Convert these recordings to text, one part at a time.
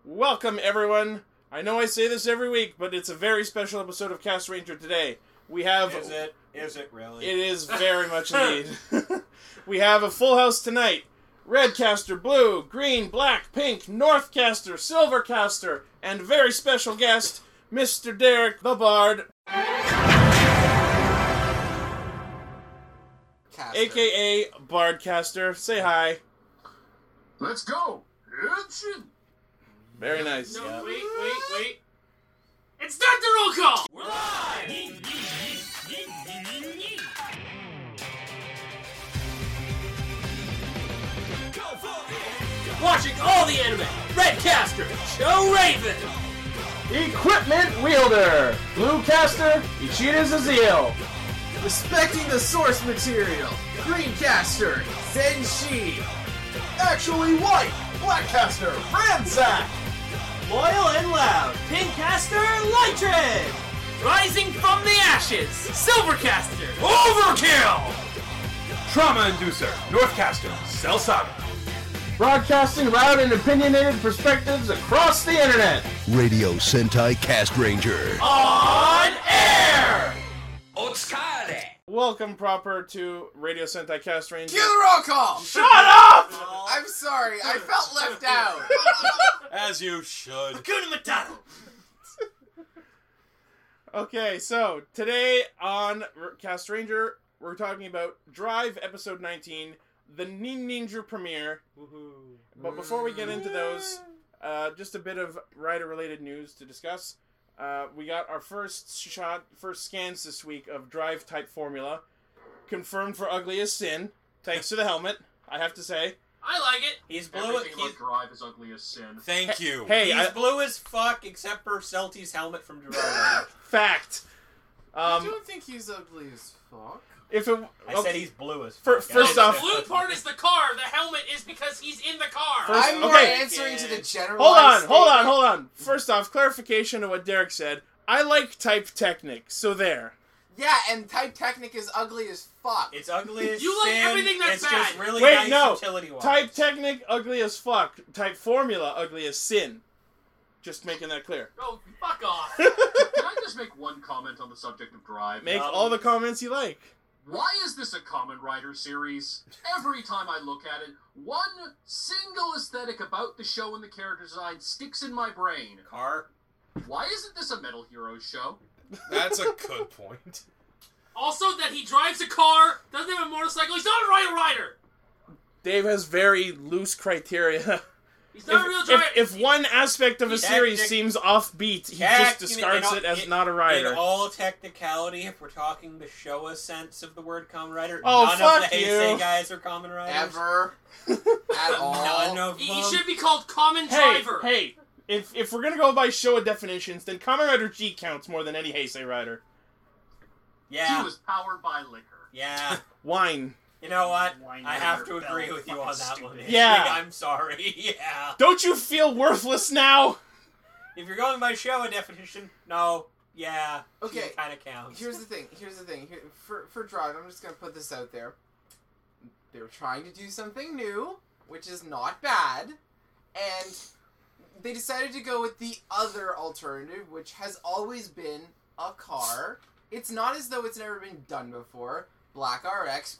Welcome, everyone. I know I say this every week, but it's a very special episode of Cast Ranger today. We have... Is it? Is it really? It is very much indeed. We have a full house tonight. Redcaster, Blue, Green, Black, Pink, Northcaster, Silvercaster, and very special guest, Mr. Derek the Bard, a.k.a. Bardcaster. Say hi. Let's go! Action! Very nice. No, wait. It's not the roll call! We're live! Watching all the anime! Redcaster, Joe Raven! Equipment Wielder, Bluecaster, Ichida Zazil. Respecting the source material, Greencaster, Zenshi. Actually white, Blackcaster, Ransack. Loyal and loud, Pinkcaster, Lightred! Rising from the ashes, Silvercaster, Overkill! Trauma Inducer, Northcaster, Cell Saga. Broadcasting loud and opinionated perspectives across the internet. Radio Sentai Cast Ranger. On air! Otskare! Welcome proper to Radio Sentai Cast Ranger. Cue the roll call! Shut up! I'm sorry, I felt left out. As you should. Hakuna Matata! Okay, so today on Cast Ranger, we're talking about Drive Episode 19, the Ninja premiere. Woohoo. But before we get into those, just a bit of rider-related news to discuss. We got our first scans this week of Drive Type Formula, confirmed for Ugly as Sin, thanks to the helmet, I have to say. I like it. He's blue. Everything about Drive is ugly as sin. Thank you. Hey, He's blue as fuck, except for Celty's helmet from Dorado. Fact. I don't think he's ugly as fuck. If it, I said he's blue as fuck. First off, The blue part is the car. The helmet is because he's in the car. I'm more okay. answering to the general. hold on. First off, clarification of what Derek said. I like Type Technic, so there. Yeah, and Type Technic is ugly as fuck. It's ugly as You like sin. everything that's it's just bad. really Wait, nice no. utility-wise. Type Technic, ugly as fuck. Type Formula, ugly as sin. Just making that clear. Oh, fuck off. Can I just make one comment on the subject of Drive? Make all the comments you like. Why is this a Kamen Rider series? Every time I look at it, one single aesthetic about the show and the character design sticks in my brain. Car. Why isn't this a Metal Heroes show? That's a good point. Also, that he drives a car, doesn't have a motorcycle. He's not a real rider. Dave has very loose criteria. He's not a real driver. If one aspect of a series seems offbeat, he just discards it as not a rider. In all technicality, if we're talking the Showa sense of the word Kamen Rider, Oh, none fuck of the you. Heisei guys are Kamen Riders. Ever. At all. None of them. He should be called Common Hey, Driver. hey, if we're gonna go by Showa definitions, then Kamen Rider G counts more than any Heisei rider. He Yeah. was powered by liquor. Yeah. Wine. You know what? Wine I have to Rider agree Bell, with you fucking on that stupid. one. Yeah. I'm sorry. Yeah. Don't you feel worthless now? If you're going by Showa definition, no. Yeah. Okay. Kind of counts. Here's the thing. For Drive, I'm just gonna put this out there. They were trying to do something new, which is not bad, and they decided to go with the other alternative, which has always been a car. It's not as though it's never been done before. Black RX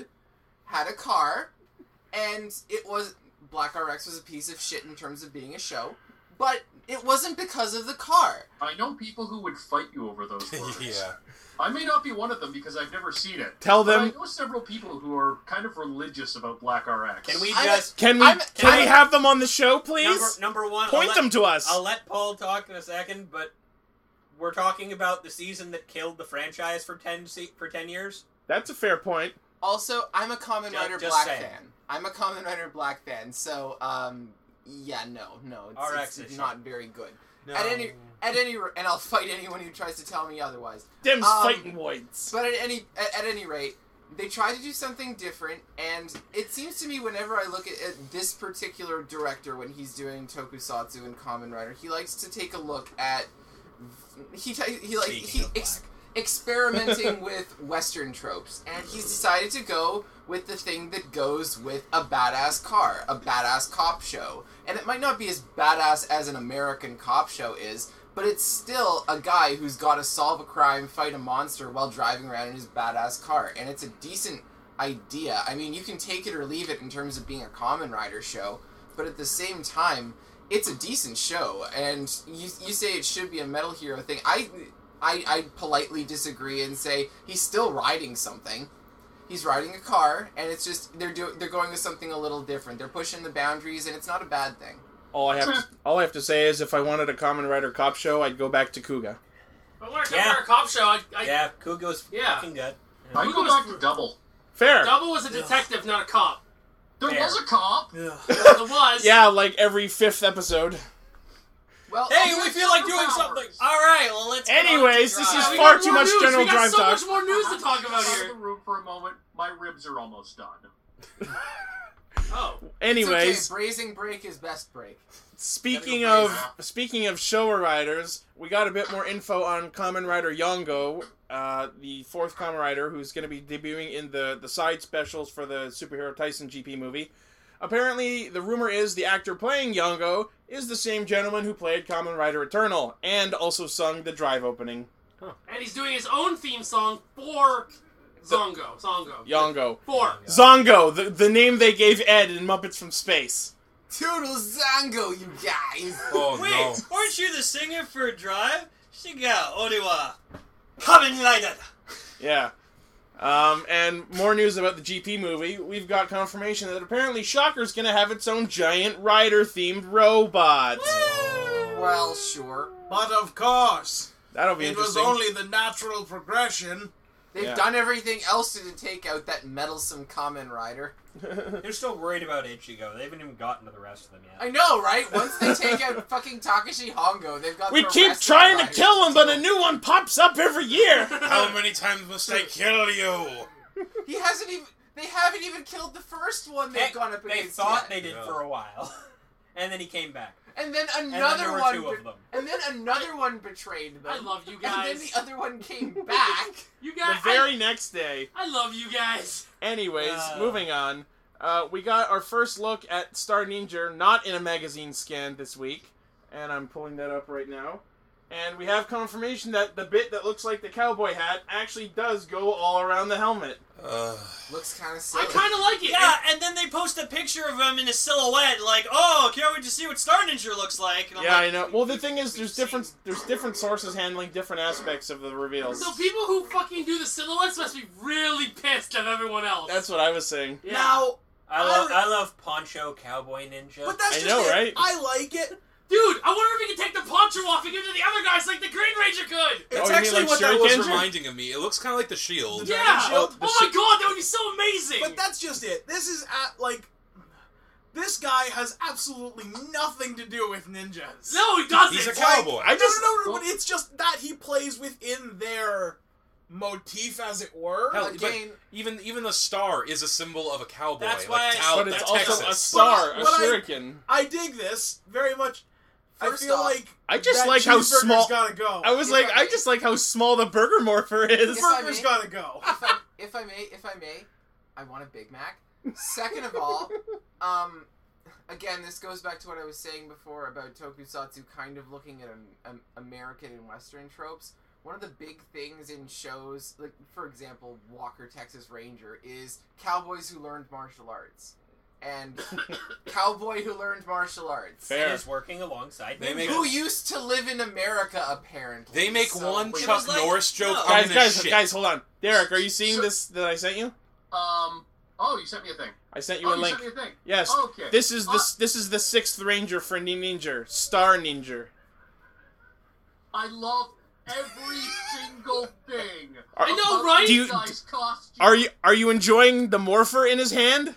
had a car, and Black RX was a piece of shit in terms of being a show, but it wasn't because of the car. I know people who would fight you over those words. Yeah. I may not be one of them because I've never seen it. Tell But them. I know several people who are kind of religious about Black RX. Can we I'm- just... Can we have them on the show, please? Number one... Point them to us. I'll let Paul talk in a second, but we're talking about the season that killed the franchise for 10 years. That's a fair point. Also, I'm a Kamen Rider just Black saying. fan. I'm a Kamen Rider Black fan, so, yeah, no, RX it's is not very good. No. At any rate, and I'll fight anyone who tries to tell me otherwise. Them's fighting whites. But at any rate, they tried to do something different, and it seems to me whenever I look at this particular director when he's doing Tokusatsu and Kamen Rider, he likes to take a look at experimenting with Western tropes, and he's decided to go with the thing that goes with a badass car, a badass cop show. And it might not be as badass as an American cop show is, but it's still a guy who's got to solve a crime, fight a monster while driving around in his badass car. And it's a decent idea. I mean, you can take it or leave it in terms of being a Kamen Rider show, but at the same time, it's a decent show. And you say it should be a Metal Hero thing. I politely disagree and say he's still riding something. He's riding a car, and it's just they're going with something a little different. They're pushing the boundaries, and it's not a bad thing. All I have to say is, if I wanted a Kamen Rider cop show, I'd go back to Kuga. But when I come to a cop show, yeah, Kuga's fucking good. I go back to Double. Fair. Double was a detective, not a cop. There was a cop. There was. Yeah, like every 5th episode. Well, Hey, we feel like doing something. All right, well, let's. Anyways, this is We far got too more much news. general We got drive so talk. much more news to talk about Out of here. the room for a moment. My ribs are almost done. Oh. Anyways, it's okay. Brazing break is best break. speaking Gotta of Showa Riders, we got a bit more info on Kamen Rider Yongo, the 4th Kamen Rider, who's going to be debuting in the side specials for the Superhero Tyson GP movie. Apparently, the rumor is the actor playing Yongo is the same gentleman who played Kamen Rider Eternal, and also sung the Drive opening. And he's doing his own theme song for Zongo. Yongo. For. Zongo, the name they gave Ed in Muppets from Space. Toodle Zango, you guys! Oh, Wait, no. weren't you the singer for Drive? Shiga Oriwa Kamen Rider. Yeah. And more news about the GP movie. We've got confirmation that apparently Shocker's gonna have its own giant rider-themed robot. Well, sure. But of course, That'll be it was interesting. only the natural progression. They've Yeah. done everything else to take out that meddlesome Kamen Rider. They're still worried about Ichigo. They haven't even gotten to the rest of them yet. I know, right? Once they take out fucking Takashi Hongo, they've got We the keep rest of trying the to riders kill him, but a deal. new one pops up every year. How many times must I kill you? He hasn't even... They haven't even killed the first one they've gone up They against thought yet. they did for a while. And then he came back. And then And then another there were one... two of them. And then another one betrayed them. I love you And then guys. the other one came back. You The guys. very next day. I love you guys. Anyways, moving on. We got our first look at Star Ninja, not in a magazine scan this week. And I'm pulling that up right now. And we have confirmation that the bit that looks like the cowboy hat actually does go all around the helmet. Looks kind of silly. I kind of like it. Yeah, and then they post a picture of him in a silhouette, like, oh, can't wait to see what Star Ninja looks like. And I'm Yeah, like, I know. Well, the thing is, there's different sources handling different aspects of the reveals. So people who fucking do the silhouettes must be really pissed at everyone else. That's what I was saying. Yeah. Now, I love Poncho Cowboy Ninja. but that's I just know, it. right? I like it. Dude, I wonder if he can take the poncho off and give it to the other guys like the Green Ranger could. It's you mean actually like what that was Shuriken? Reminding of me, it looks kind of like the shield. The Yeah. Dragon Shield? Oh my god, that would be so amazing. But that's just it. This is this guy has absolutely nothing to do with ninjas. No, he doesn't. He's a Like, cowboy. No, but it's just that he plays within their motif, as it were. Hell, Again- but even the star is a symbol of a cowboy. That's like why But it's like also Texas. a star, But I- a shuriken. I dig this very much. First I feel off, like I just that like how cheeseburger's small- gotta go. I was If like, I I may- just like how small the burger morpher is. If I Burger's may- gotta go. if I may, I want a Big Mac. Second of all, again, this goes back to what I was saying before about Tokusatsu kind of looking at American and Western tropes. One of the big things in shows, like, for example, Walker, Texas Ranger, is cowboys who learned martial arts. And cowboy who learned martial arts. Fair. And is working alongside They Ninja. make- Who used to live in America, apparently. They make So- one It Chuck was like- Norris joke. no. I'm Guys, gonna shit. guys, hold on. Derek, are you seeing this that I sent you? Oh, you sent me a thing. I sent you Oh, a you link. sent me a thing. Yes. Okay. This is the 6th Ranger for Ninja, Star Ninja. I love every single thing. I know, about right? this Do you- guy's costume. Are you enjoying the morpher in his hand?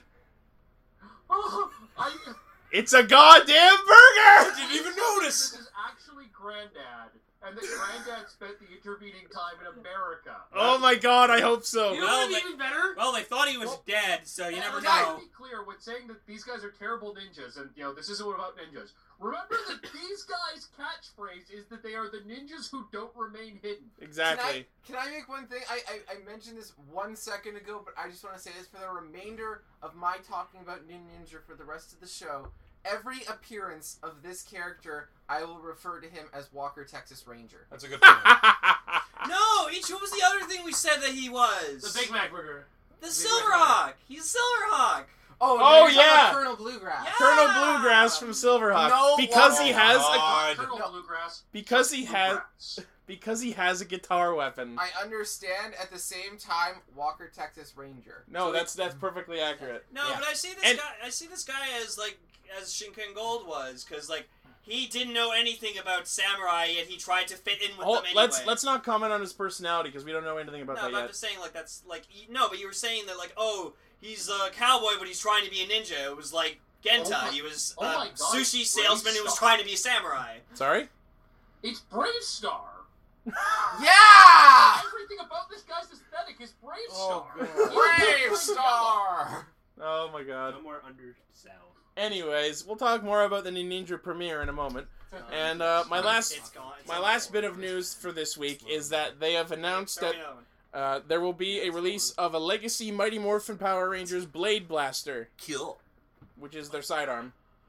It's a goddamn burger! Didn't even This notice. is actually Granddad, and that Granddad spent the intervening time in America. Oh my god, I hope so. You know Well, what would be they- even better? Well, they thought he was dead, so you never Guys, know. to be clear, when saying that these guys are terrible ninjas, and this isn't about ninjas. Remember that these guys' catchphrase is that they are the ninjas who don't remain hidden. Exactly. Can I make one thing? I mentioned this 1 second ago, but I just want to say this for the remainder of my talking about Ninja for the rest of the show. Every appearance of this character, I will refer to him as Walker Texas Ranger. That's a good point. No, what was the other thing we said that he was? The Big Mac Burger. The Silverhawk. He's Silverhawk. Oh, Oh, you're talking yeah. about Colonel Bluegrass. Yeah. Colonel Bluegrass from Silverhawk. No because he wonder. has a God. Colonel Bluegrass. because he has Bluegrass. because he has a guitar weapon. I understand at the same time Walker Texas Ranger. No, that's perfectly accurate. No, Yeah. but I see this And- guy. I see this guy as Shinken Gold was, because he didn't know anything about samurai, yet he tried to fit in with them anyway. Let's not comment on his personality because we don't know anything about No, that but I'm yet. just saying, that's no. But you were saying that he's a cowboy, but he's trying to be a ninja. It was like Genta. Oh my- he was oh my a God, sushi Brave salesman who was Star. trying to be a samurai. Sorry. It's Brave Star. Yeah! Everything about this guy's aesthetic is Brave Oh, Star. God. Brave Star! Oh my God. more undersell. Anyways, we'll talk more about the Ninja premiere in a moment. And my last bit of news for this week is that they have announced that there will be a release of a Legacy Mighty Morphin Power Rangers Blade Blaster, Kill. which is their sidearm.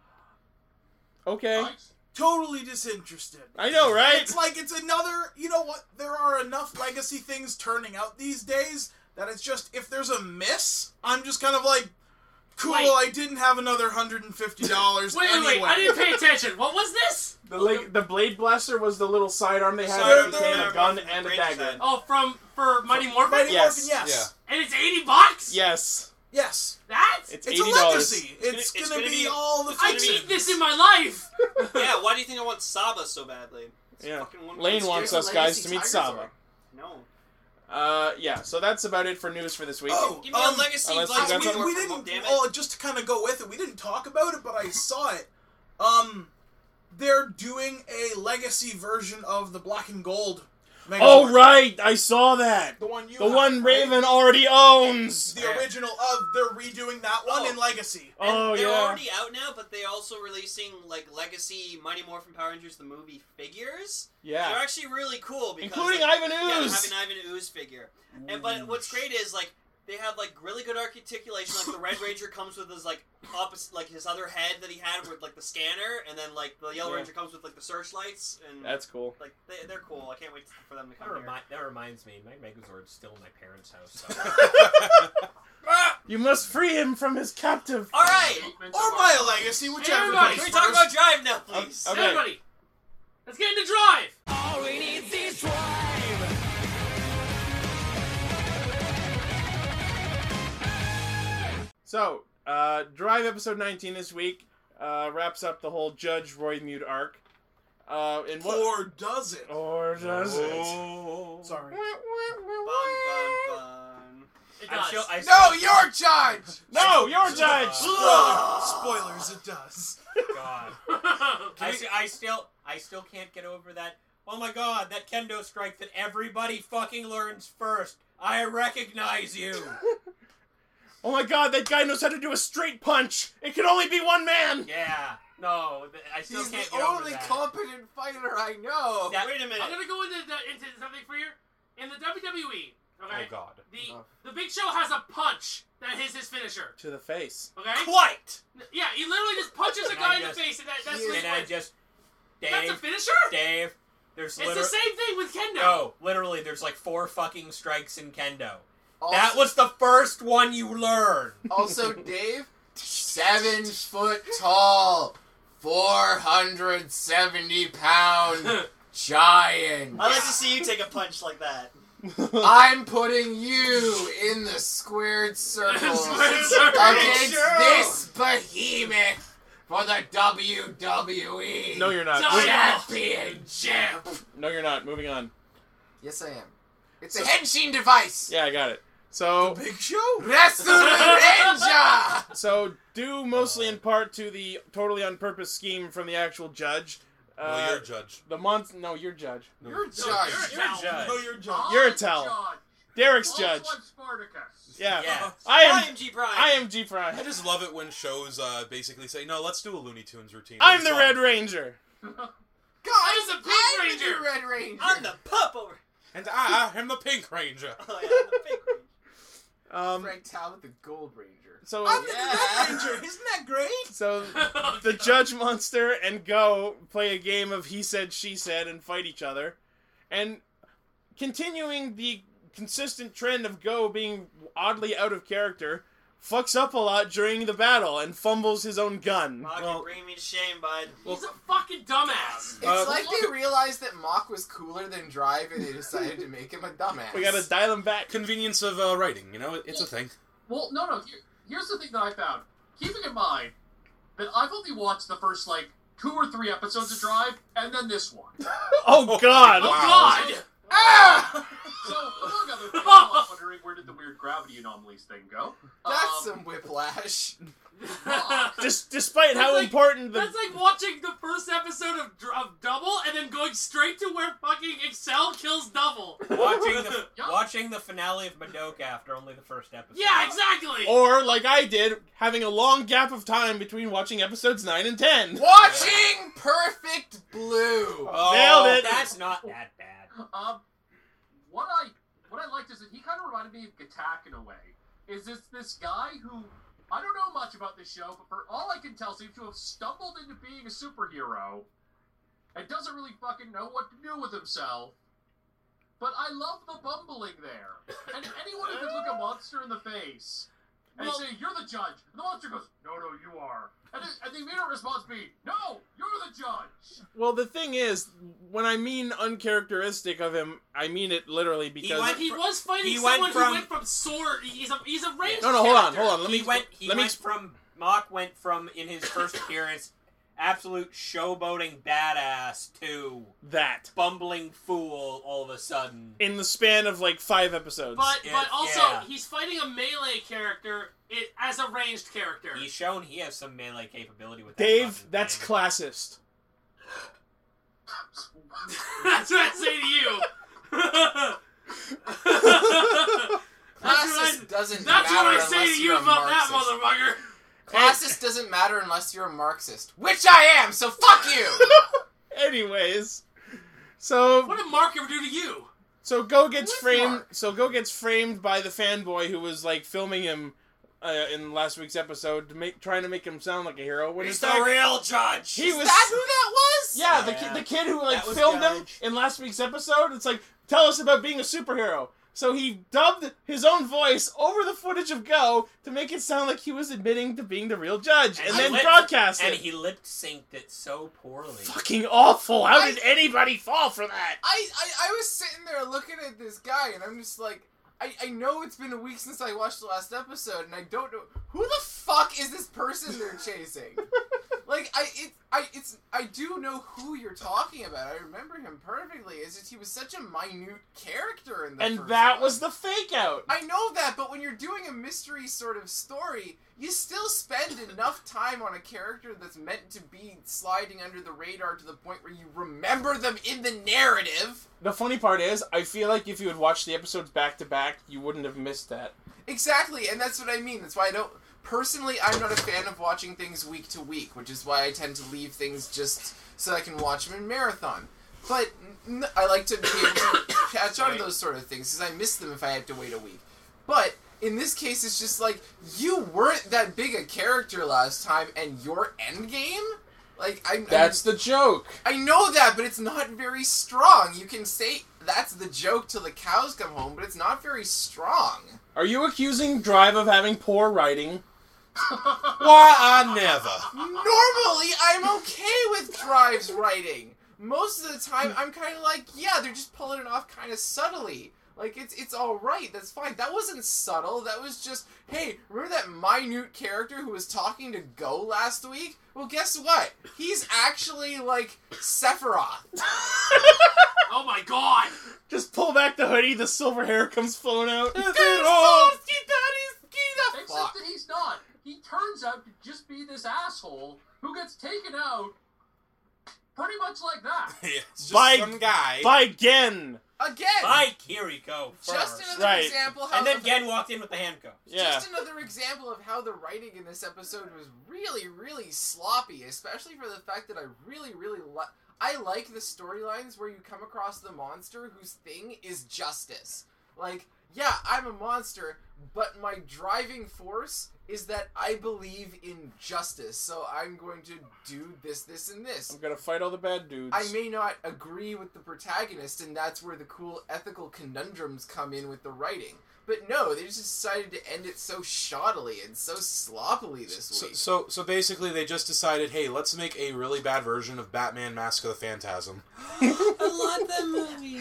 Okay. Right? Totally disinterested. I know, right? It's another, you know what, there are enough legacy things turning out these days that it's just, if there's a miss, I'm just kind of like, cool, Wait. I didn't have another $150 Wait, anyway. I didn't pay attention. What was this? The Blade Blaster was the little sidearm they had Sidearm that became a there. gun and a dagger. Oh, for Mighty Morphin? Mighty Yes. Morphin, yes. And it's $80? Yes. Yes. That? It's It's a $80. legacy. It's it's gonna gonna be be- all the I fixings. need this in my life. Yeah, why do you think I want Saba so badly? It's Yeah. fucking one Lane place. wants There's us a guys Legacy to meet Tiger Saba. No. Yeah, so that's about it for news for this week. Oh, Give me a legacy unless you Blade got something- we Morphin, didn't. damn it. Oh, just to kind of go with it, we didn't talk about it, but I saw it. They're doing a legacy version of the Black and Gold. Oh, Megazord. right! I saw that! The one you. The have, one right? Raven already owns! The original of. They're redoing that one Oh. in Legacy. And Oh, they're yeah. already out now, but they're also releasing Legacy Mighty Morphin Power Rangers the movie figures. They're Yeah. actually really cool because Including like, Ivan Yeah, Ooze! they have an Ivan Ooze figure. But what's great is they have really good articulation. The Red Ranger comes with his opposite his other head that he had with the scanner, and then the Yellow Yeah. Ranger comes with the searchlights, and That's cool. they're cool. I can't wait for them to come here. That reminds me, my Megazord's still in my parents' house. So. You must free him from his captive! All right, Or my Legacy, whichever. Everybody, comes can we talk first. about Drive now, please? Okay. Everybody, let's get into Drive. All we need is drive. So, Drive episode 19 this week wraps up the whole Judge Roy Mute arc. In what? Or does it? Or does it? Sorry. Bum, bum, bum. It does. No, you're Judge! No, you're Judge! Spoilers, it does. God. I still can't get over that. Oh my god, that kendo strike that everybody fucking learns first. I recognize you. Oh my god, that guy knows how to do a straight punch! It can only be one man! Yeah. No, I still He's can't the get over only that. competent fighter I know. Wait a minute. I'm gonna go into something for you. In the WWE, okay, Oh god. the Big Show has a punch that is his finisher. To the face. Okay. Quite. Yeah, he literally just punches a Can guy I in the just- face, and that's He his is- Can I win. just, That's a Dave? finisher. Dave, there's It's the same thing with kendo. No, literally, there's 4 fucking strikes in kendo. Also, That was the first one you learned. also Dave, 7 foot tall, 470 pound giant. I'd like to see you take a punch like that. I'm putting you in the squared circle Squared circle. against Sure. this behemoth for the WWE No, you're not. No. Championship. No, you're not. Moving on. Yes, I am. It's a henshin device. Yeah, I got it. So, Big Show? Wrestle Ranger. so due mostly in part to the totally on purpose scheme from the actual judge. Well, you're a judge. The month. No, you're judge. You're judge. You're a judge. No, you're Judge. You're a I'm tell. Judge. Derek's Also judge. like Spartacus. Yeah. Yeah. I am. G Prime. I am G Prime. I just love it when shows basically say, no, let's do a Looney Tunes routine. I'm It's the fun. Red Ranger. Pink I'm the Ranger. new Red Ranger. I'm the pup over. And I am the Pink Ranger. Oh yeah, I'm the Pink Ranger. Frank Talbot, the Gold Ranger. So I'm the Yeah. Red Ranger. Isn't that great? So the Judge Monster and Go play a game of he said, she said, and fight each other. And continuing the consistent trend of Go being oddly out of character, fucks up a lot during the battle and fumbles his own gun. Mock, Well- you're bringing me to shame, bud. He's a fucking dumbass. It's like they realized that Mock was cooler than Drive, and they decided to make him a dumbass. We gotta dial him back. Convenience of writing, you know, it's a thing. Well, no. Here's the thing that I found. Keeping in mind that I've only watched the first, 2 or 3 episodes of Drive, and then this one. Oh God! Oh Wow. God! Ah! So, among other things, I'm wondering where did the weird gravity anomalies thing go? That's some whiplash. Despite how That's like- important the That's like watching the first episode of Double and then going straight to where fucking Excel kills Double. Watching the finale of Madoka after only the first episode. Yeah, exactly. or like I did, having a long gap of time between watching episodes 9 and 10. Watching Perfect Blue. Nailed it. That's not that bad. What I liked is that he kind of reminded me of Gatak in a way. Is this guy who, I don't know much about this show, but for all I can tell, seems to have stumbled into being a superhero and doesn't really fucking know what to do with himself. But I love the bumbling there. And anyone who could look a monster in the face and say, "You're the judge," and the monster goes, "No, you are." And the immediate response be, "No, you're the judge." Well, the thing is, when I mean uncharacteristic of him, I mean it literally because He was fighting he someone went who from- went from sword. He's a ranged no, hold on. Mock went from in his first appearance, absolute showboating badass to that bumbling fool all of a sudden. in the span of 5 episodes. But Yeah, also yeah. he's fighting a melee character as a ranged character. He's shown he has some melee capability with that Dave, fucking that's thing. classist. That's what I say to you. Classist doesn't That's matter what I say unless to you're you a about that Marxist. motherfucker. Classist doesn't matter unless you're a Marxist, which I am. So fuck you. Anyways, so What did Mark ever do to you? Go gets Who's framed. Mark? So Go gets framed by the fanboy who was filming him in last week's episode, trying to make him sound like a hero. When He's in the fact, real judge. he was That who that was? yeah, Yeah. the kid who That was filmed him Judge. in last week's episode. It's tell us about being a superhero. So he dubbed his own voice over the footage of Go to make it sound like he was admitting to being the real judge, and he then lip- broadcast and it. he lip synced it so poorly. Fucking awful! How I- did anybody fall for that? I was sitting there looking at this guy, and I'm just like, I know it's been a week since I watched the last episode, and I don't know who the fuck is this person they're chasing. I do know who you're talking about. I remember him perfectly. It's just he was such a minute character in the And first that one. was the fake out. I know that, but when you're doing a mystery sort of story, you still spend enough time on a character that's meant to be sliding under the radar to the point where you remember them in the narrative. The funny part is, I feel like if you had watched the episodes back to back, you wouldn't have missed that. Exactly, and that's what I mean. That's why I don't... Personally, I'm not a fan of watching things week to week, which is why I tend to leave things just so I can watch them in marathon. But I like to be able to catch on to those sort of things, because I miss them if I have to wait a week. But in this case, it's just you weren't that big a character last time, and your endgame? That's the joke. I know that, but it's not very strong. You can say that's the joke till the cows come home, but it's not very strong. Are you accusing Drive of having poor writing? Why, I never. Normally, I'm okay with Drive's writing. Most of the time, I'm kind of yeah, they're just pulling it off kind of subtly. It's alright, that's fine. That wasn't subtle, that was just, hey, remember that minute character who was talking to Go last week? Well, guess what? He's actually, Sephiroth. Oh my god! Just pull back the hoodie, the silver hair comes flowing out. Except that he's not. He turns out to just be this asshole who gets taken out pretty much like that. Yeah, it's just By- some guy. By Gen. Again! By Kiriko first. Just another Right. example how And then the- Gen walked in with the handcuffs. Yeah. Just another example of how the writing in this episode was really, really sloppy, especially for the fact that I like the storylines where you come across the monster whose thing is justice. Like, yeah, I'm a monster, but my driving force is that I believe in justice, so I'm going to do this, this, and this. I'm gonna fight all the bad dudes. I may not agree with the protagonist, and that's where the cool ethical conundrums come in with the writing. But no, they just decided to end it so shoddily and so sloppily this week. So basically they just decided, hey, let's make a really bad version of Batman Mask of the Phantasm. I love that movie.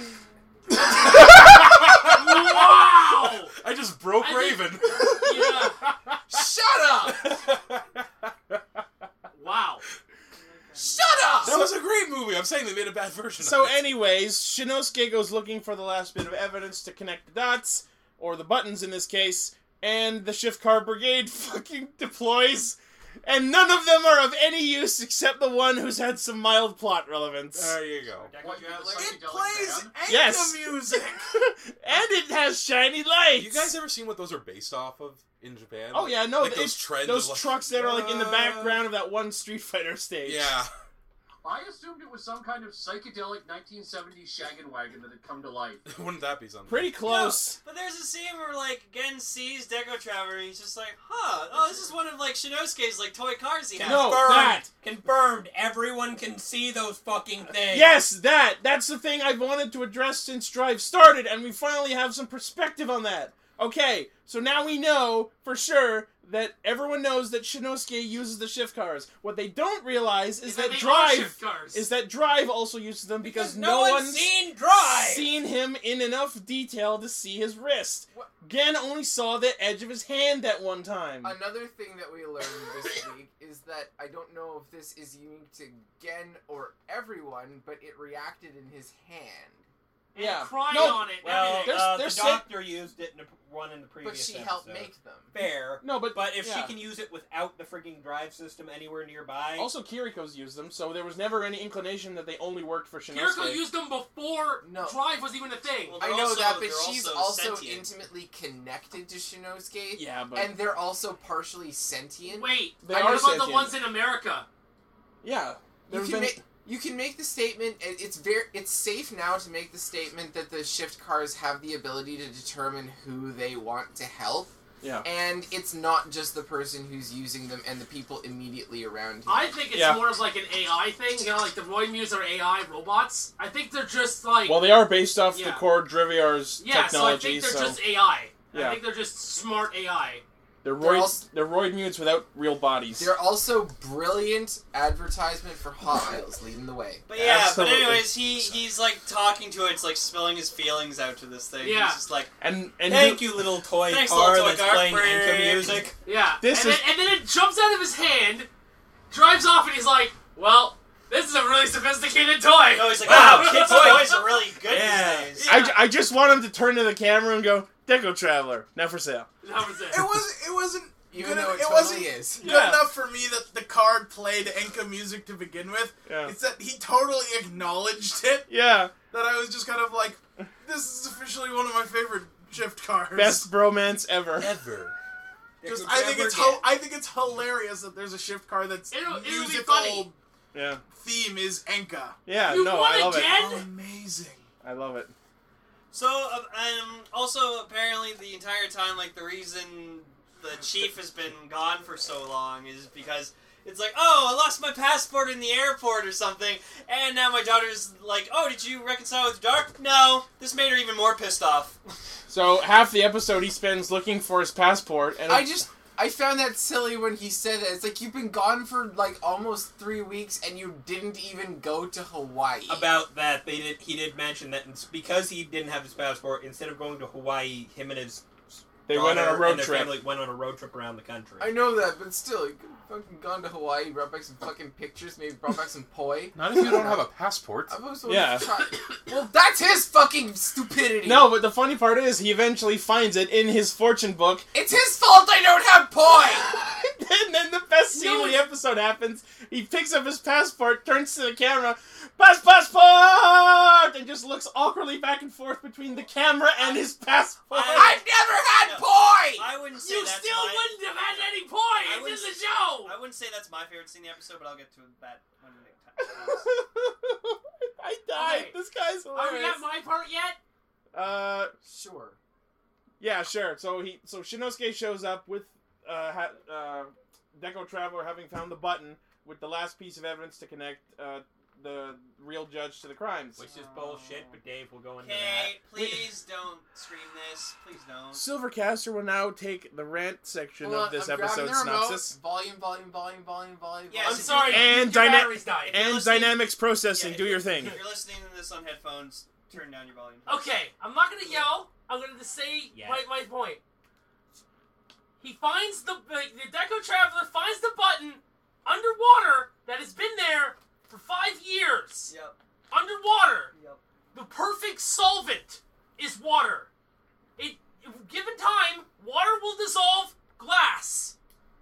Wow! I just broke Raven. Yeah. Shut up! Wow. Shut up! That was a great movie. I'm saying they made a bad version So of it. anyways, Shinosuke goes looking for the last bit of evidence to connect the dots, or the buttons in this case, and the Shift Car Brigade fucking deploys, and none of them are of any use except the one who's had some mild plot relevance. There you go. What, the It psychedelic plays band? Enka Yes. music. And it has shiny lights! You guys ever seen what those are based off of in Japan? Oh yeah, no, Like those it's trends those of like, trucks that are like in the background of that one Street Fighter stage. Yeah. I assumed it was some kind of psychedelic 1970s shaggin' wagon that had come to life. Wouldn't that be something? Pretty close. No, but there's a scene where, like, Gen sees Deco Traveler, and he's just like, huh, oh, this is one of, like, Shinosuke's, like, toy cars he has. No, Confirmed. that. Confirmed. Everyone can see those fucking things. Yes, that. That's the thing I've wanted to address since Drive started, and we finally have some perspective on that. Okay, so now we know for sure that everyone knows that Shinosuke uses the shift cars. What they don't realize is that they are Drive shift cars. is that Drive also uses them because no one's seen Drive. seen him in enough detail to see his wrist. What? Gen only saw the edge of his hand at one time. Another thing that we learned this week is that I don't know if this is unique to Gen or everyone, but it reacted in his hand. And Yeah. crying No, on it. Well, everything. There's the sa- doctor used it in one in the previous But she episode. helped make them. Fair. No, but If yeah. she can use it without the freaking drive system anywhere nearby... Also, Kiriko's used them, so there was never any inclination that they only worked for Shinosuke. Kiriko used them before No. Drive was even a thing. Well, I they're know also- that, but they're she's also also sentient. intimately connected to Shinosuke, Yeah, but and they're also partially sentient. Wait, They what are about sentient. the ones in America? yeah, there's been You can make the statement. It's safe now to make the statement that the shift cars have the ability to determine who they want to help, yeah. and it's not just the person who's using them and the people immediately around him. I think it's Yeah. more of like an AI thing. You know, like the Roy Muse are AI robots. I think they're just like... Well, they are based off the Yeah. core Driviar's yeah, so I technology, think they're just AI. Yeah. I think they're just smart AI. they're They're roid, also- they're roid mutes without real bodies. They're also brilliant advertisement for Hot Wheels, leading the way. But yeah, Absolutely. but anyways, he's like talking to it, it's like spilling his feelings out to this thing. Yeah. He's just like, and Thank you, little toy Thanks, car little toy that's car. playing Enka music. Yeah. This and, is- then it jumps out of his hand, drives off, and he's like, well, this is a really sophisticated toy. no, he's like, Wow. wow, kids' toys are really good Yeah. these days. Yeah. I just want him to turn to the camera and go, Deco Traveler, now for sale. That was it. It wasn't Even good, though it wasn't totally is. good Yeah. enough for me that the card played Enka music to begin with. Yeah. It's that he totally acknowledged it. Yeah, That I was just kind of like, this is officially one of my favorite shift cars. best bromance ever. Ever. Just, I think it's hilarious that there's a shift car that's It'll be musical funny. Yeah, theme is Enka. yeah, You no, won I love again? it. Amazing. I love it. So, also apparently the entire time, like the reason the chief has been gone for so long is because it's like, oh, I lost my passport in the airport or something, and now my daughter's like, oh, did you reconcile with your daughter? No, this made her even more pissed off. So half the episode he spends looking for his passport, and I found that silly when he said that. It's like, you've been gone for like almost 3 weeks and you didn't even go to Hawaii. About that, he did mention that it's because he didn't have his passport, instead of going to Hawaii, him and his they went on a daughter road and their trip. family went on a road trip around the country. I know that, but still, you could have fucking gone to Hawaii, brought back some fucking pictures, maybe brought back some poi. Not if you don't have a passport. I was Yeah. Well, that's his fucking stupidity. No, but the funny part is he eventually finds it in his fortune book. It's his fault I don't have poi! And then the best scene of the episode happens. He picks up his passport, turns to the camera, passport, and just looks awkwardly back and forth between the camera and his passport. I've never had poi! I wouldn't say You that's still my... wouldn't have had any I points wouldn't in the show. I wouldn't say that's my favorite scene in the episode, but I'll get to that when I died. Okay. This guy's Are we hilarious. at my part yet? Sure. Yeah, sure. So Shinosuke shows up with Deco Traveler having found the button with the last piece of evidence to connect the real judge to the crimes. Which is bullshit, but Dave will go into Okay, please don't stream this. Please don't. Silvercaster will now take the rant section Hold of on, this I'm grabbing episode the remote. synopsis. Volume. Yes, I'm if sorry. And your dyna- battery's dying. you're And listening- dynamics processing. Yeah, Do your thing. If you're listening to this on headphones, turn down your volume. Okay, I'm not gonna yell. I'm gonna just say Yeah. my point. He finds the Deco Traveler finds the button underwater that has been there for 5 years. Yep. Underwater. Yep. The perfect solvent is water. Given time, water will dissolve glass.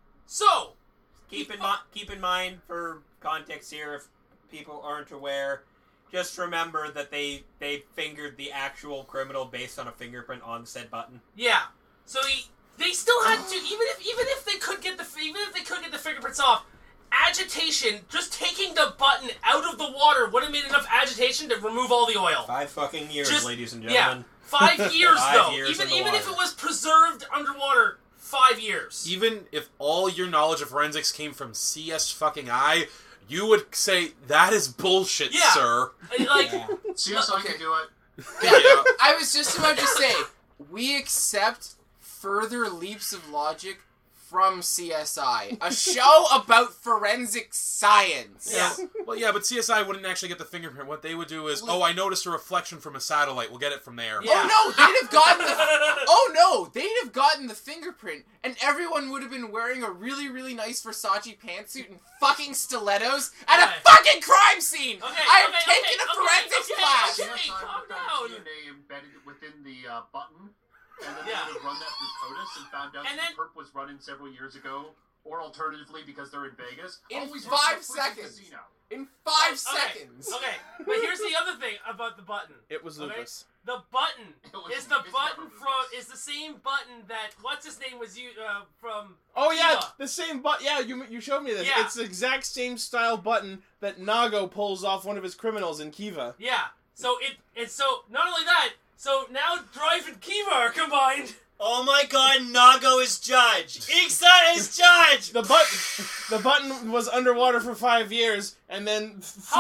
So, Keep in mind for context here, if people aren't aware, just remember that they fingered the actual criminal based on a fingerprint on said button. yeah. So they still had to even if they could get the fingerprints off. Agitation, just taking the button out of the water would have made enough agitation to remove all the oil. 5 fucking years, Just- ladies and Yeah, gentlemen. 5 years 5 though. years Even in the if water. it was preserved underwater, 5 years. Even if all your knowledge of forensics came from CS fucking I, you would say that is bullshit, Yeah. sir. Like, CSI Okay. can do it. Yeah, I was just about to say, we accept further leaps of logic from CSI, a show about forensic science. yeah. Well, yeah, but CSI wouldn't actually get the fingerprint. What they would do is, oh, I noticed a reflection from a satellite. We'll get it from there. Yeah. Oh no, they'd have gotten the. Oh no, they'd have gotten the fingerprint, and everyone would have been wearing a really, really nice Versace pantsuit and fucking stilettos at a Okay. fucking crime scene. Okay, I have okay, taken a okay, forensics okay, class. okay. CSI calm would have found down. DNA embedded within the button, and then Yeah. they would have run that through CODIS and found out And that then- the perp was running several years ago, or alternatively because they're in Vegas. In always 5 works at Freaking seconds. Casino. In 5 Okay, seconds. Okay, but here's the other thing about the button. It was Okay. Lucas. The button It was- is the it's button never from Lucas. is the same button that what's his name was from. Oh yeah, Kiva. the same button. Yeah, you showed me this. Yeah. It's the exact same style button that Nago pulls off one of his criminals in Kiva. Yeah. So it's so not only that. So now Drive and Kiva are combined. Oh my god, Nago is judge! Ixa is judge! The button was underwater for 5 years, and then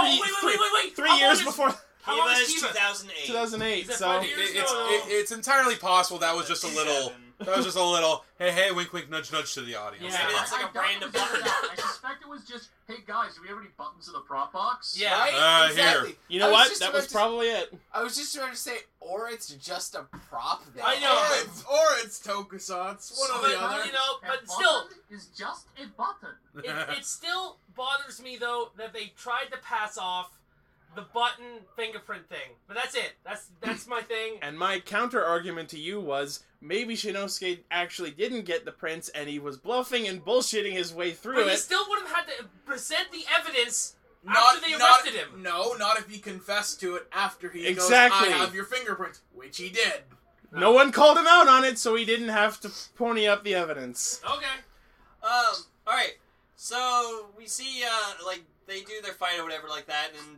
Wait. 3 How years long is- before How long Kiva is is Kiva? 2008. 2008. Is it So 5 years? It's entirely possible that was just a little. That was just a little. Hey, wink, wink, nudge, nudge to the audience. Yeah. Maybe that's like I a doubt brand it of was button. that. I suspect it was just, hey guys, do we have any buttons in the prop box? Yeah. Right? Here. Exactly. you know I what? just That about was to- probably it. I was just trying to say, or it's just a prop there. I know. Or it's Tokusatsu. One or But the other. you know, A but button still, is just a button. it still bothers me though that they tried to pass off the button fingerprint thing. But that's it. That's my thing. And my counter argument to you was maybe Shinosuke actually didn't get the prints and he was bluffing and bullshitting his way through But he it. still would have had to present the evidence after they arrested him. No, not if he confessed to it after he Exactly. goes, I have your fingerprints, which he did. No one called him out on it, so he didn't have to pony up the evidence. Okay. Alright. So, we see, like, they do their fight or whatever like that, and,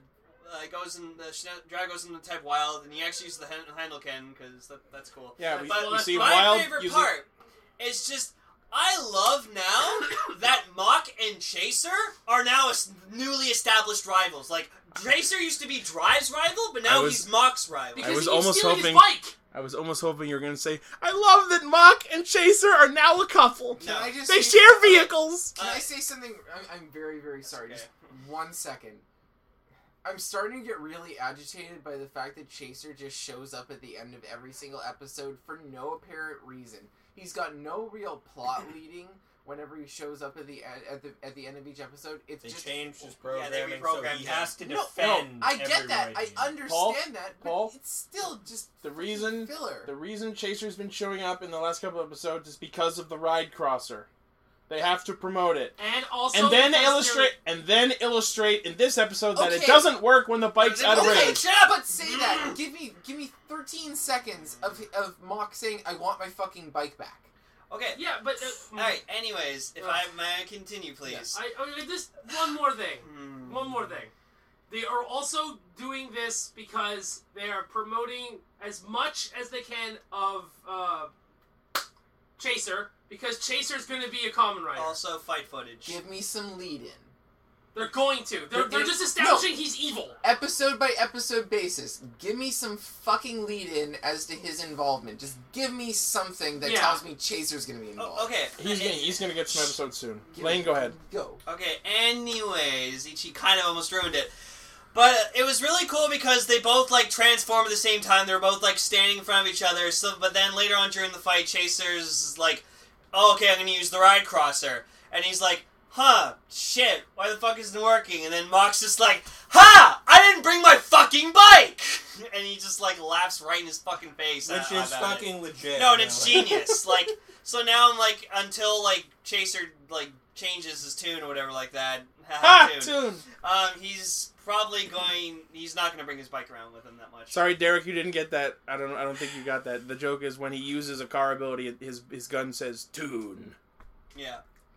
Drag goes in the type wild, and he actually uses the handle cannon, because that's cool. Yeah, But we see my Wild favorite using... part is just, I love now that Mock and Chaser are now newly established rivals. Like, Chaser used to be Drive's rival, but now he's Mock's rival. Because was he keeps almost stealing hoping- his bike. I was almost hoping you were going to say, I love that Mock and Chaser are now a couple. Can I just They say- share vehicles. Can I say something? I'm very, very sorry. Okay. Just 1 second. I'm starting to get really agitated by the fact that Chaser just shows up at the end of every single episode for no apparent reason. He's got no real plot leading whenever he shows up at the end of each episode. It's They just changed his Yeah, they programming, so reprogrammed he him. has to No, defend. I get that. every I regime. understand that, but Paul? it's still just The freaking reason filler. the reason Chaser's been showing up in the last couple of episodes is because of the Ride Crosser. They have to promote it. And also, And then because illustrate in this episode that it Okay. doesn't work when the bike's out of Okay, range. but say that. Give me 13 seconds of Mock saying, "I want my fucking bike back." Okay. Yeah, but Alright, anyways, if may I continue, please? Just one more thing. Hmm. One more thing. They are also doing this because they are promoting as much as they can of Chaser, because Chaser's going to be a Kamen Rider. Also, fight footage. Give me some lead-in. They're going to. They're just establishing he's evil. Episode by episode basis. Give me some fucking lead-in as to his involvement. Just give me something that tells me Chaser's gonna be involved. Okay. He's gonna get some episodes soon. Give Lane, me- go ahead. Go. Okay, anyways, Ichi kind of almost ruined it. But it was really cool because they both, like, transform at the same time. They were both, like, standing in front of each other. So, but then later on during the fight, Chaser's like, oh, okay, I'm gonna use the Ride Crosser. And he's like, huh, shit, why the fuck isn't it working? And then Mock's just like, ha! I didn't bring my fucking bike! And he just, like, laughs right in his fucking face. Which is fucking legit. No, and it's genius. Like, so now I'm like, until, like, Chaser, like, changes his tune or whatever like that. Tune! He's not gonna bring his bike around with him that much. Sorry, Derek, you didn't get that. I don't think you got that. The joke is when he uses a car ability, his gun says tune. Yeah.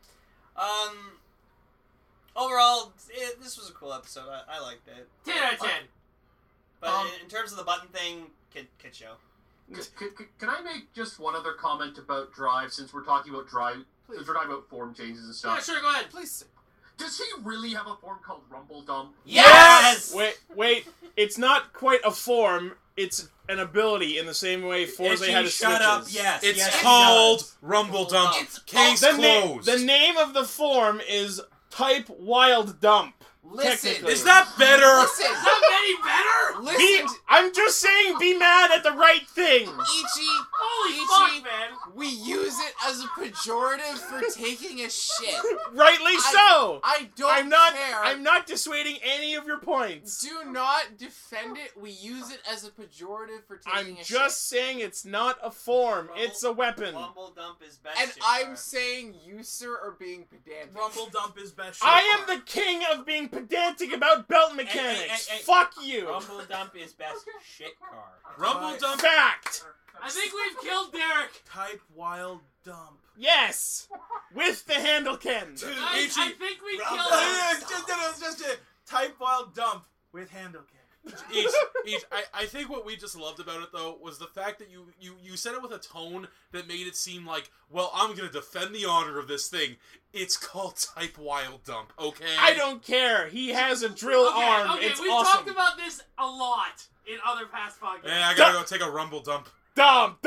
Overall, this was a cool episode. I liked it. 10 out of 10. But in terms of the button thing, kid show. Can I make just one other comment about Drive, since we're talking about Drive, since we're talking about form changes and stuff? Yeah, sure, go ahead. Please. Does he really have a form called Rumble Dump? Yes! Wait. It's not quite a form. It's an ability in the same way Forza had a shut switches. up, yes. It's yes, called it does. Rumble Dump. It's Case closed. The name of the form is Type Wild Dump. Listen. Technically. Is that better? Listen. Is that any better? Listen. I'm just saying, be mad at the right thing. Ichi. Holy Ichi, fuck, man. We use it as a pejorative for taking a shit. Rightly so. I don't care. I'm not dissuading any of your points. Do not defend it. We use it as a pejorative for taking I'm a just saying it's not a form. It's a weapon. Rumble Dump is best. shit. And shit I'm car. saying you, sir, are being pedantic. Rumble Dump is best shit. I am the king of being pedantic about belt mechanics. hey. Fuck you. Rumble Dump is best shit car. Rumble Dump. Fact. I think we've killed Derek. Type Wild Dump. Yes. With the handle Ken. I think we killed him. It's just a Type Wild Dump with handle kick. I think what we just loved about it though was the fact that you said it with a tone that made it seem like, well, I'm gonna defend the honor of this thing. It's called Type Wild Dump, okay? I don't care. He has a drill arm. Okay, It's we've awesome. talked about this a lot in other past podcasts. Yeah, I gotta go take a Rumble Dump. Dump.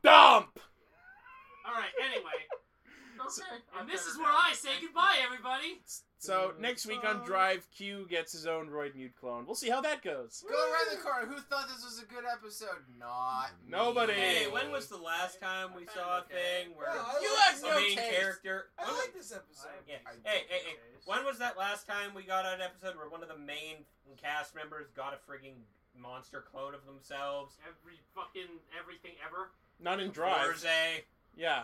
Alright, anyway. Okay. And this is where I say goodbye, everybody. So next week on Drive, Q gets his own Roid Mute clone. We'll see how that goes. Go around the corner. Who thought this was a good episode? Not me. Nobody. Hey, when was the last time we saw a thing where You have a no main taste. character? I like this episode. Yeah. Hey. When was that last time we got an episode where one of the main cast members got a frigging monster clone of themselves? Everything ever. Not in Drive. Forza. Yeah.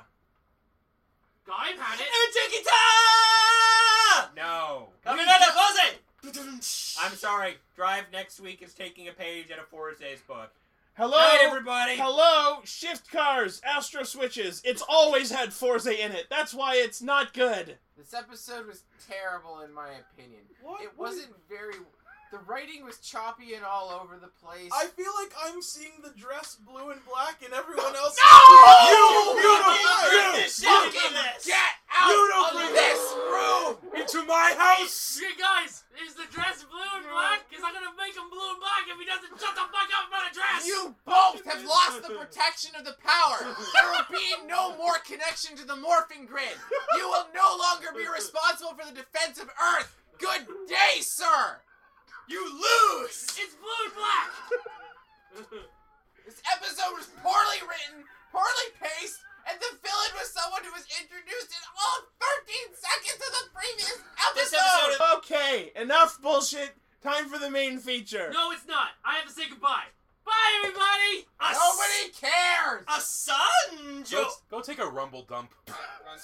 I've had it. No. Coming out of Jose! I'm sorry. Drive next week is taking a page out of Forza's book. Hello, Night, everybody. Hello, shift cars, Astro switches. It's always had Forza in it. That's why it's not good. This episode was terrible in my opinion. What? It wasn't very... The writing was choppy and all over the place. I feel like I'm seeing the dress blue and black and everyone else. No! You don't Fucking get out of this room! Into my house! Hey guys, is the dress blue and black? Because I'm gonna make him blue and black if he doesn't shut the fuck up about a dress! You both have lost the protection of the power. There will be no more connection to the morphing grid. You will no longer be responsible for the defense of Earth. Good day, sir! You lose! It's blue and black! This episode was poorly written, poorly paced, and the villain was someone who was introduced in all 13 seconds of the previous This episode! episode Okay, enough bullshit. Time for the main feature. No, it's not. I have to say goodbye. Bye, everybody! Nobody cares! A sun Go, go take a Rumble Dump. Wrong.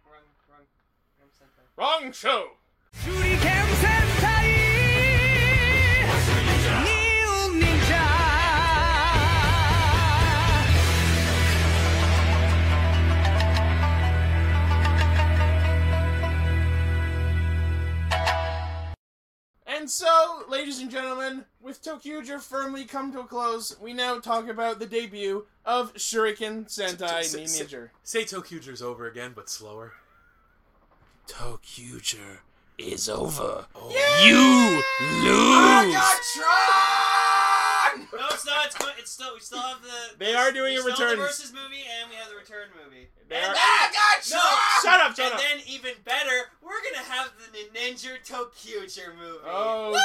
Wrong show. 手裏剣戦隊忍者 ladies and gentlemen, with ToQger firmly come to a close, we now talk about the debut of Shuriken Sentai Ninja. Say ToQger's over again, but slower. ToQger is over. Oh. You lose! Megatron! No, it's not. It's still. We still have the. They are doing we a still have the return. versus movie, and we have the return movie. They are- Megatron! No, Shut up, shut and up. then even better, we're gonna have the Ninja ToQger movie. Oh,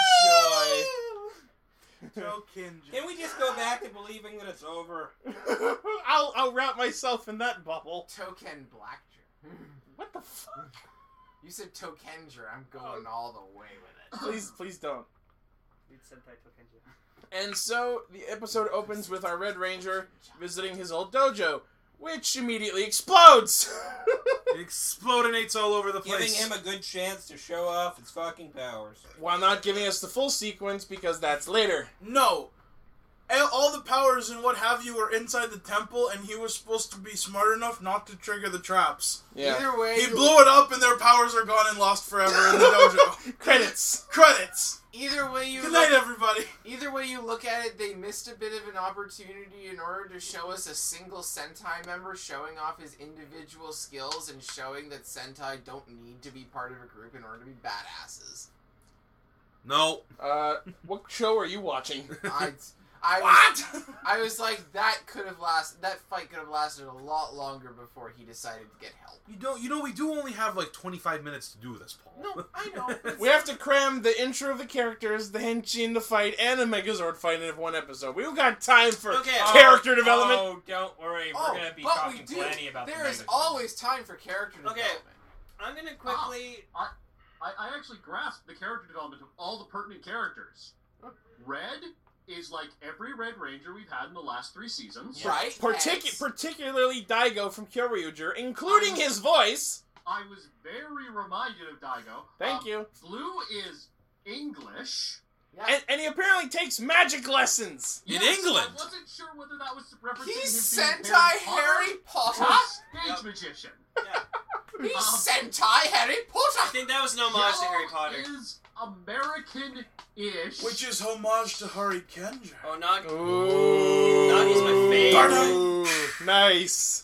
Tokinja. Can we just go back to believing that it's over? joy. I'll wrap myself in that bubble. Token Blackger. What the fuck? You said Tokenger. I'm going all the way with it. Please don't. Dude, Sentai ToQger. And so, the episode opens with our Red Ranger visiting his old dojo, which immediately explodes! It explodinates all over the Giving place. him a good chance to show off his fucking powers. While not giving us the full sequence, because that's later. No. All the powers and what have you were inside the temple, and he was supposed to be smart enough not to trigger the traps. Yeah. Either way, He blew it up, and their powers are gone and lost forever in the dojo. Credits! Credits. Either way you Good look, night, everybody. either way you look at it, they missed a bit of an opportunity in order to show us a single Sentai member showing off his individual skills and showing that Sentai don't need to be part of a group in order to be badasses. No. What show are you watching? I was like, that fight could have lasted a lot longer before he decided to get help. We do only have like 25 minutes to do this, Paul. No, I know. We have to cram the intro of the characters, the Henshin, the fight, and a Megazord fight into one episode. We've got time for Okay. character development. Oh, don't worry. We're going to be but talking we do. plenty about There the is Megazord. always time for character Okay. development. I'm gonna quickly. I actually grasped the character development of all the pertinent characters. Red is like every Red Ranger we've had in the last 3 seasons. Right? Thanks. Particularly Daigo from Kyoryuger, including his voice. I was very reminded of Daigo. Thank you. Blue is English. Yeah. And he apparently takes magic lessons. In Yes, England. I wasn't sure whether that was referencing He's him being Sentai Harry or Potter. a stage Yep. magician. Yeah. He's Sentai Harry I Potter. think that was an homage to Harry Yellow Potter. is American-ish. Which is homage to Hari Kenja. Oh, not. Ooh. Nagi's my favorite. Ooh, nice.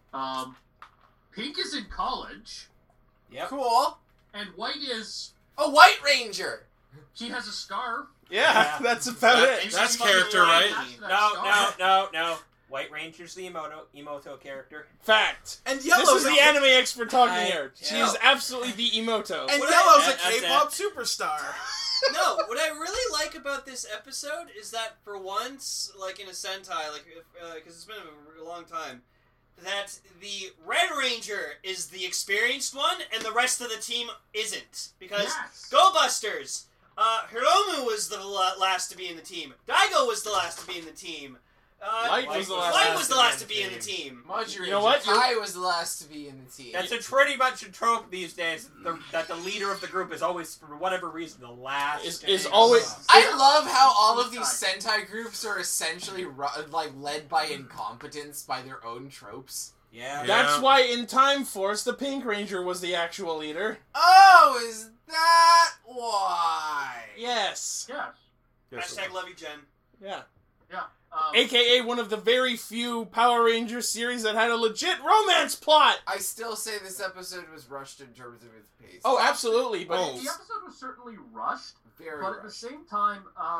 Pink is in college, Yep. Cool. and White is A White Ranger. she has a scarf. Yeah, that's about That- it. that's She's fucking character, right? attached to that No. scarf. White Ranger's the Emoto character. Fact. And This Yellow's is the anime expert talking I- here. She yeah. is absolutely the Emoto. And What Yellow's a that's K-pop superstar. No, what I really like about this episode is that for once, like in a Sentai, like because it's been a long time, that the Red Ranger is the experienced one, and the rest of the team isn't. Because Yes. Go Busters, Hiromu was the last to be in the team. Daigo was the last to be in the team. Light was the last Light to was the be last in to the be in the team. team. Majin You know what? Kai was the last to be in the team. That's a pretty much a trope these days. That the leader of the group is always, for whatever reason, the last. Is always. I love how all of these Sentai groups are essentially led by incompetence by their own tropes. Yeah. That's why in Time Force, the Pink Ranger was the actual leader. Oh, is that why? Yes. Yes. Hashtag love you, Jen. Yeah. Yeah. AKA one of the very few Power Rangers series that had a legit romance plot. I still say this episode was rushed in terms of its pace. Oh, absolutely. But The episode was certainly rushed, very but at the rushed. same time,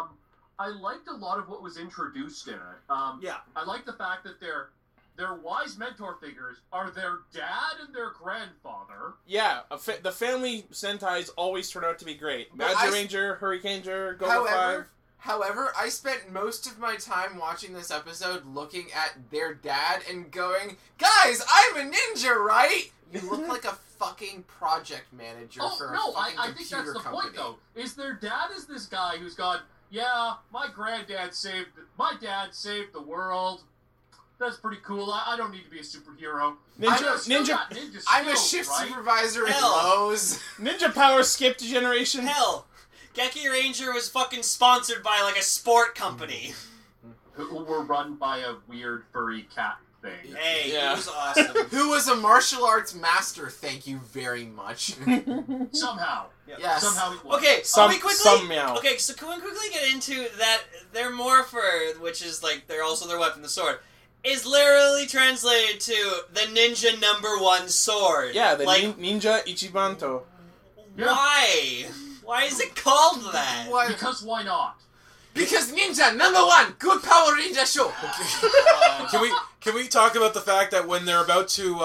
I liked a lot of what was introduced in it. Yeah. I like the fact that their wise mentor figures are their dad and their grandfather. yeah, the family Sentais always turn out to be great. But Magic I- Ranger, Hurricaneer, Go 5. However, I spent most of my time watching this episode looking at their dad and going, "Guys, I'm a ninja, right? You look like a fucking project manager for a no, fucking I think computer that's the company." point, though. Is their dad is this guy who's gone, yeah, my dad saved the world. That's pretty cool. I don't need to be a superhero. Ninja I'm a skills, shift right? supervisor at Hell. Lowe's. Ninja Power skipped a generation. Hell, Geki Ranger was fucking sponsored by like a sport company. Who were run by a weird furry cat thing. Hey, Yeah. he was awesome. Who was a martial arts master, thank you very much. Somehow. Yes. Somehow he was. Okay, Some- can we quickly? some meow. Okay, so can we quickly get into that? Their morpher, which is like they're also their weapon, the sword, is literally translated to the ninja #1 sword. Yeah, the like Ninja Ichibanto. Yeah. why? Why is it called that? Why? Because why not? Because ninja #1, good Power Ranger show. Can we talk about the fact that when they're about to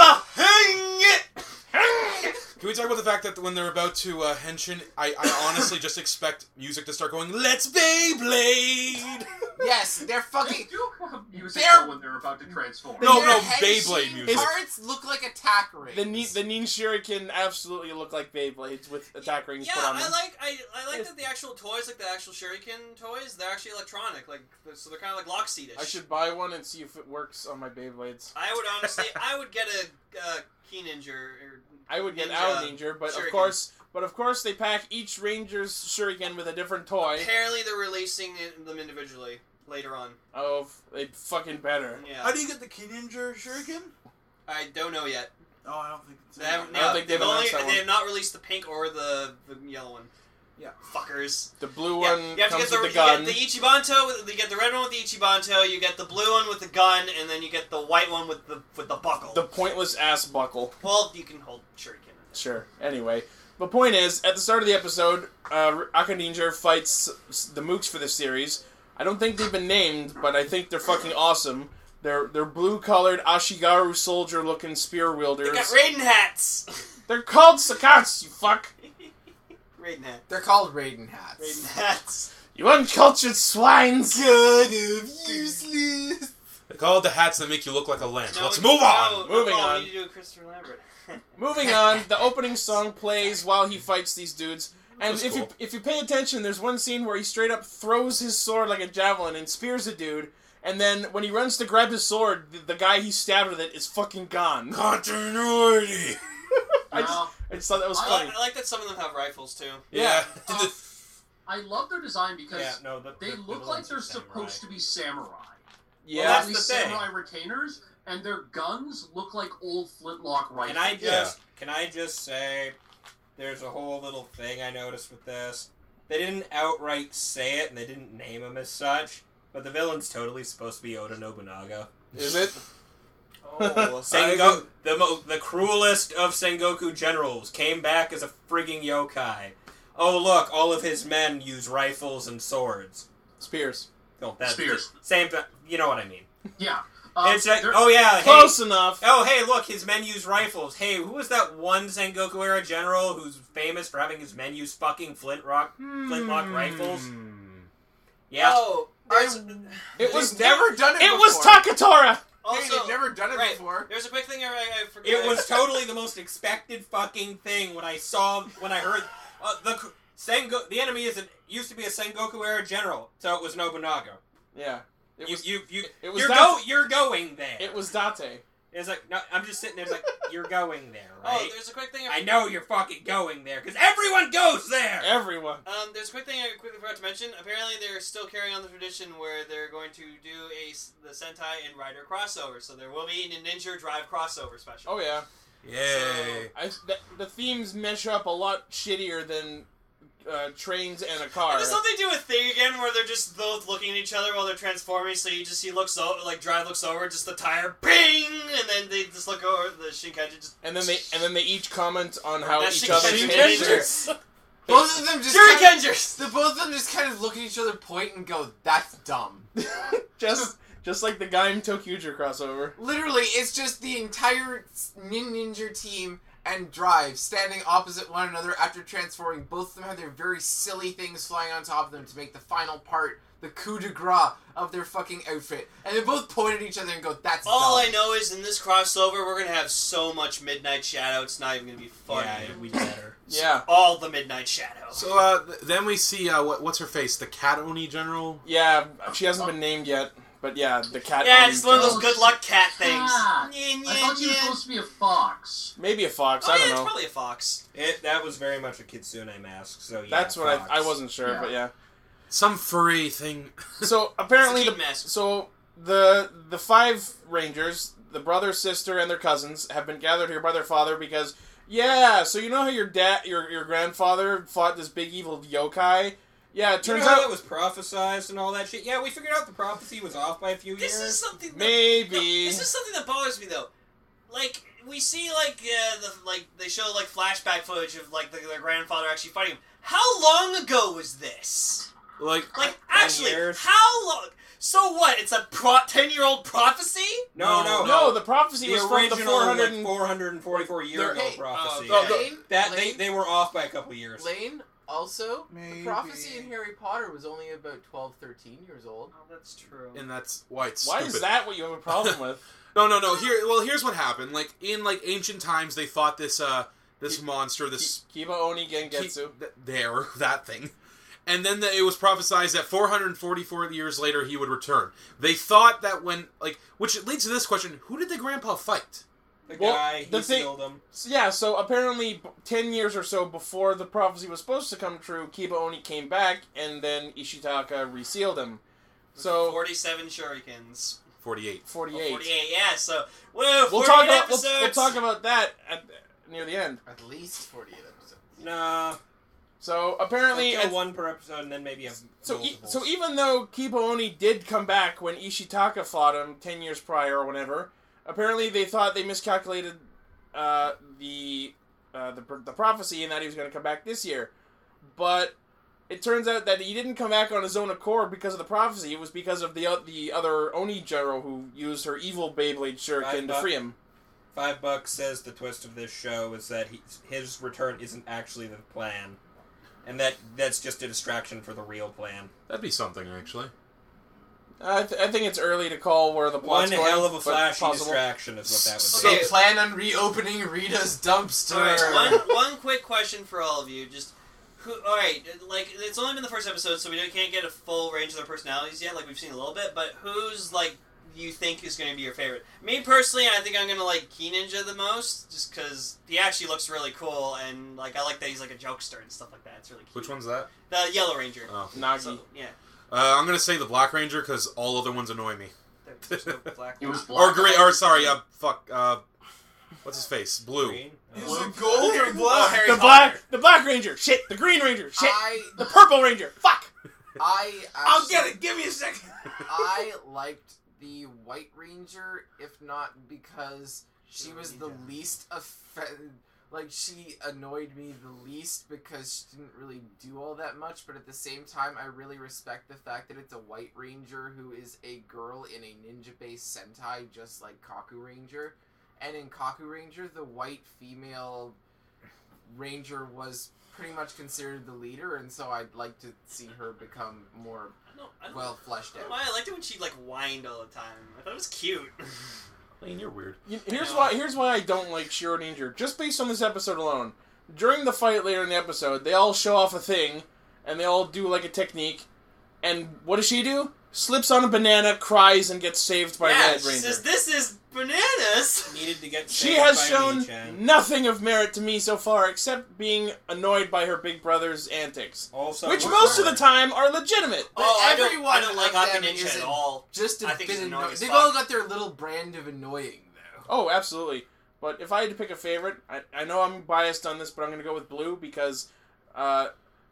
can we talk about the fact that when they're about to henshin, I honestly just expect music to start going, "Let's Beyblade!" Yes, they're They fucking. do have music They're- when they're about to transform. No, their no, henshin Beyblade music. Parts look like attack rings. The Nin Shuriken absolutely look like Beyblades with attack rings Yeah, put on them. I like that the actual toys, like the actual shuriken toys, they're actually electronic, like so they're kind of like Lockseed-ish. I should buy one and see if it works on my Beyblades. I would honestly, I would get a Key Ninja or I would get Ninja our Ranger, but Shuriken. of course, they pack each Ranger's Shuriken with a different toy. apparently they're releasing them individually later on. Oh, they fucking better. Yeah, How do you get the Key Ninja Shuriken? I don't know yet. Oh, I don't think it's. They haven't. I don't think they've announced that They one. have not released the pink or the yellow one. Yeah. Fuckers. The blue Yeah, one you have to comes get with the gun. You get the Ichibanto. You get the red one with the Ichibanto. You get the blue one with the gun, and then you get the white one with the buckle. The pointless ass buckle. Well, you can hold shuriken. Sure. Anyway, the point is, at the start of the episode, Akaninja fights the mooks for this series. I don't think they've been named, but I think they're fucking awesome. They're blue-colored Ashigaru soldier-looking spear wielders. They got Raiden hats. They're called Sakats, you fuck. Raiden hat. They're called Raiden hats. Raiden hats. You uncultured swines. God of useless. They call it the hats that make you look like a lance. Let's No, move on. Moving no, on. We need to do a Christopher Lambert. Moving on, the opening song plays while he fights these dudes. And That's if cool. you pay attention, there's one scene where he straight up throws his sword like a javelin and spears a dude. And then when he runs to grab his sword, the guy he stabbed with it is fucking gone. Continuity. I just thought that was funny. I like that some of them have rifles too. Yeah. I love their design because they the look like villains they're are samurai. supposed to be samurai. Yeah, Or that's at least the thing. samurai retainers, and their guns look like old flintlock rifles. Can I just say, there's a whole little thing I noticed with this. They didn't outright say it, and they didn't name him as such, but the villain's totally supposed to be Oda Nobunaga. Is it? Oh, The cruelest of Sengoku generals came back as a frigging yokai. Oh look, all of his men use rifles and swords. Spears. Oh, that's Spears. Same, you know what I mean. Yeah. It's like, they're- oh yeah, hey, Close enough. oh hey, look, his men use rifles. Hey, who was that one Sengoku era general who's famous for having his men use fucking flintlock rifles? Yeah. Oh, It was They've never done it It before. was Takatora. also, they've never done it right, before. There's a quick thing I forgot. It was totally the most expected fucking thing when I heard the enemy used to be a Sengoku era general, so it was Nobunaga. Yeah. It was, it was You're going there. It was Date. It's like, no, I'm just sitting there. It's like, you're going there, Oh, right? there's a quick thing. I know you're fucking going there because everyone goes there. Everyone. There's a quick thing I quickly forgot to mention. Apparently, they're still carrying on the tradition where they're going to do the Sentai and Rider crossover. So there will be a Ninja Drive crossover special. Oh yeah. Yay. The themes mesh up a lot shittier than trains and a car. And does something do a thing again where they're just both looking at each other while they're transforming? So you just see Drive looks over, just the tire, ping, and then they just look over the Shinkanji just. And then they each comment on how That's each other's Shinkanjers. picture. Both of them just Shurikengers! The both of them just kind of look at each other, point, and go, "That's dumb." just like the Gaim Tokyuger crossover. Literally, it's just the entire Ninja team and Drive standing opposite one another after transforming. Both of them have their very silly things flying on top of them to make the final part, the coup de grace of their fucking outfit. And they both point at each other and go, "That's All dumb." I know is in this crossover, we're gonna have so much Midnight Shadow. It's not even gonna be funny. Yeah, we better. Yeah. All the Midnight Shadow. So then we see what's her face, the Cat Oni general. Yeah, she hasn't been named yet, but yeah, the cat. Yeah, Oni it's one of those girl. good luck cat things. I thought you were supposed to be a fox. Maybe a fox. Oh, I yeah, don't it's know. probably a fox. That was very much a Kitsune mask. So yeah, That's what fox. I wasn't sure, Yeah. but yeah. Some furry thing. So apparently It's a kid mask. so the 5 Rangers, the brother, sister, and their cousins, have been gathered here by their father because, so you know how your grandfather fought this big evil yokai? Yeah, it turns out it was prophesized and all that shit. Yeah, we figured out the prophecy was off by a few years. This is something that, maybe. This is something that bothers me though. Like we see, they show like flashback footage of like their grandfather actually fighting him. How long ago was this? Like actually, years. how long? So what? It's a 10-year-old prophecy? No, the prophecy was from the 444 year ago prophecy. They were off by a couple years. Lane, also, Maybe. the prophecy in Harry Potter was only about 12, 13 years old. Oh, that's true. and that's why it's Why stupid. is that what you have a problem with? No. Here's what happened. Like in ancient times, they fought this monster, this Kiba Oni Gengetsu. that thing. And then it was prophesied that 444 years later he would return. They thought that which leads to this question: who did the grandpa fight? The Well, guy, the he thing- sealed him. Yeah, so apparently 10 years or so before the prophecy was supposed to come true, Kiba Oni came back, and then Ishitaka resealed him. So 47 shurikens. 48. 48. 48, yeah, so... Woo, We'll 48 talk about episodes! we'll talk about that near the end. At least 48 episodes. Nah. So apparently, Kill one per episode and then maybe have so multiples. even though Kiba Oni did come back when Ishitaka fought him 10 years prior or whatever, apparently they thought they miscalculated the prophecy and that he was going to come back this year. But it turns out that he didn't come back on his own accord because of the prophecy. It was because of the other Oni general who used her evil Beyblade Shuriken to free him. $5 says the twist of this show is that his return isn't actually the plan. And that's just a distraction for the real plan. That'd be something, actually. I think it's early to call where the plot's One going. hell of a but flashy possible. distraction is what that would So be. they plan on reopening Rita's dumpster. Alright, one quick question for all of you. Alright, it's only been the first episode, so we can't get a full range of their personalities yet, like we've seen a little bit, but who's, you think is going to be your favorite? Me, personally, I think I'm going to like Key Ninja the most, just because he actually looks really cool, and, I like that he's, a jokester and stuff like that. It's really cute. Which one's that? The Yellow Ranger. Oh. Nagi. So, yeah. I'm gonna say the Black Ranger because all other ones annoy me. There's no black It was one. black. Or green. Or sorry. What's his face? Blue. Green? Is Oh. it gold or black? Harry The Potter. Black Ranger. Shit. The Green Ranger. Shit. I The Purple Ranger. Fuck. I'll get it. Give me a second. I liked the White Ranger, if not because she was the least she annoyed me the least because she didn't really do all that much, but at the same time, I really respect the fact that it's a White Ranger who is a girl in a ninja-based Sentai, just like Kaku Ranger. And in Kaku Ranger, the white female Ranger was pretty much considered the leader, and so I'd like to see her become more I don't well fleshed know out. why I liked it when she whined all the time. I thought it was cute. Lane, you're weird. Here's why I don't like Shiro Danger. Just based on this episode alone. During the fight later in the episode, they all show off a thing, and they all do a technique. And what does she do? Slips on a banana, cries, and gets saved by Red she Ranger. says, "This is bananas." Needed to get She saved has by shown Oni-chan. nothing of merit to me so far, except being annoyed by her big brother's antics. Also, Which most of the time are legitimate. But I everyone don't like of Haka them Ninja isn't at all. Just a I think bit she's annoying annoying. as They've fuck. all got their little brand of annoying, though. Oh, absolutely. But if I had to pick a favorite, I know I'm biased on this, but I'm going to go with Blue because I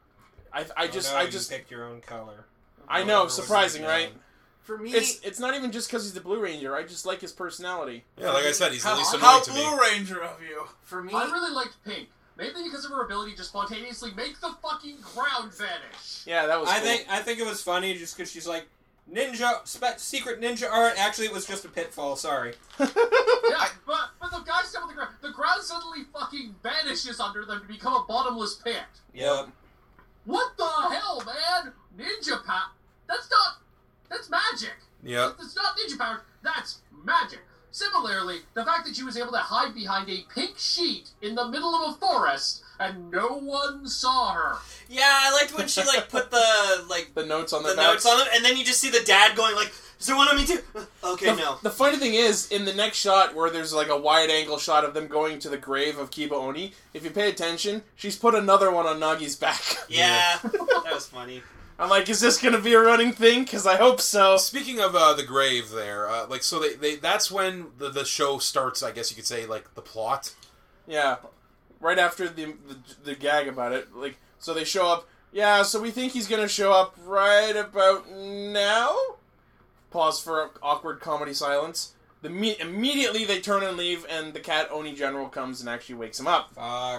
just picked your own color. I know, surprising, right? For me, It's not even just because he's the Blue Ranger. I just like his personality. Yeah, like I said, he's the least How annoying to me. Blue Ranger of you? for me, I really liked Pink. Mainly because of her ability to spontaneously make the fucking ground vanish. Yeah, that was cool. I think it was funny just because she's like ninja secret ninja art. Actually, it was just a pitfall. Sorry. Yeah, but the guys down with the ground suddenly fucking vanishes under them to become a bottomless pit. Yep. What the hell, man? Ninja power. That's magic. Yep. It's not ninja power. That's magic. Similarly, the fact that she was able to hide behind a pink sheet in the middle of a forest and no one saw her. Yeah, I liked when she put the notes on the their notes backs. on them, and then you just see the dad going "Is there one on me too?" Okay, no. The funny thing is, in the next shot, where there's a wide-angle shot of them going to the grave of Kiba Oni, if you pay attention, she's put another one on Nagi's back. Yeah, that was funny. I'm like, is this gonna be a running thing? Because I hope so. Speaking of the grave there, so they that's when the show starts, I guess you could say, like, the plot. Yeah. Right after the gag about it. Like, so they show up. Yeah, so we think he's gonna show up right about now? Pause for awkward comedy silence. Immediately they turn and leave, and the cat Oni General comes and actually wakes him up.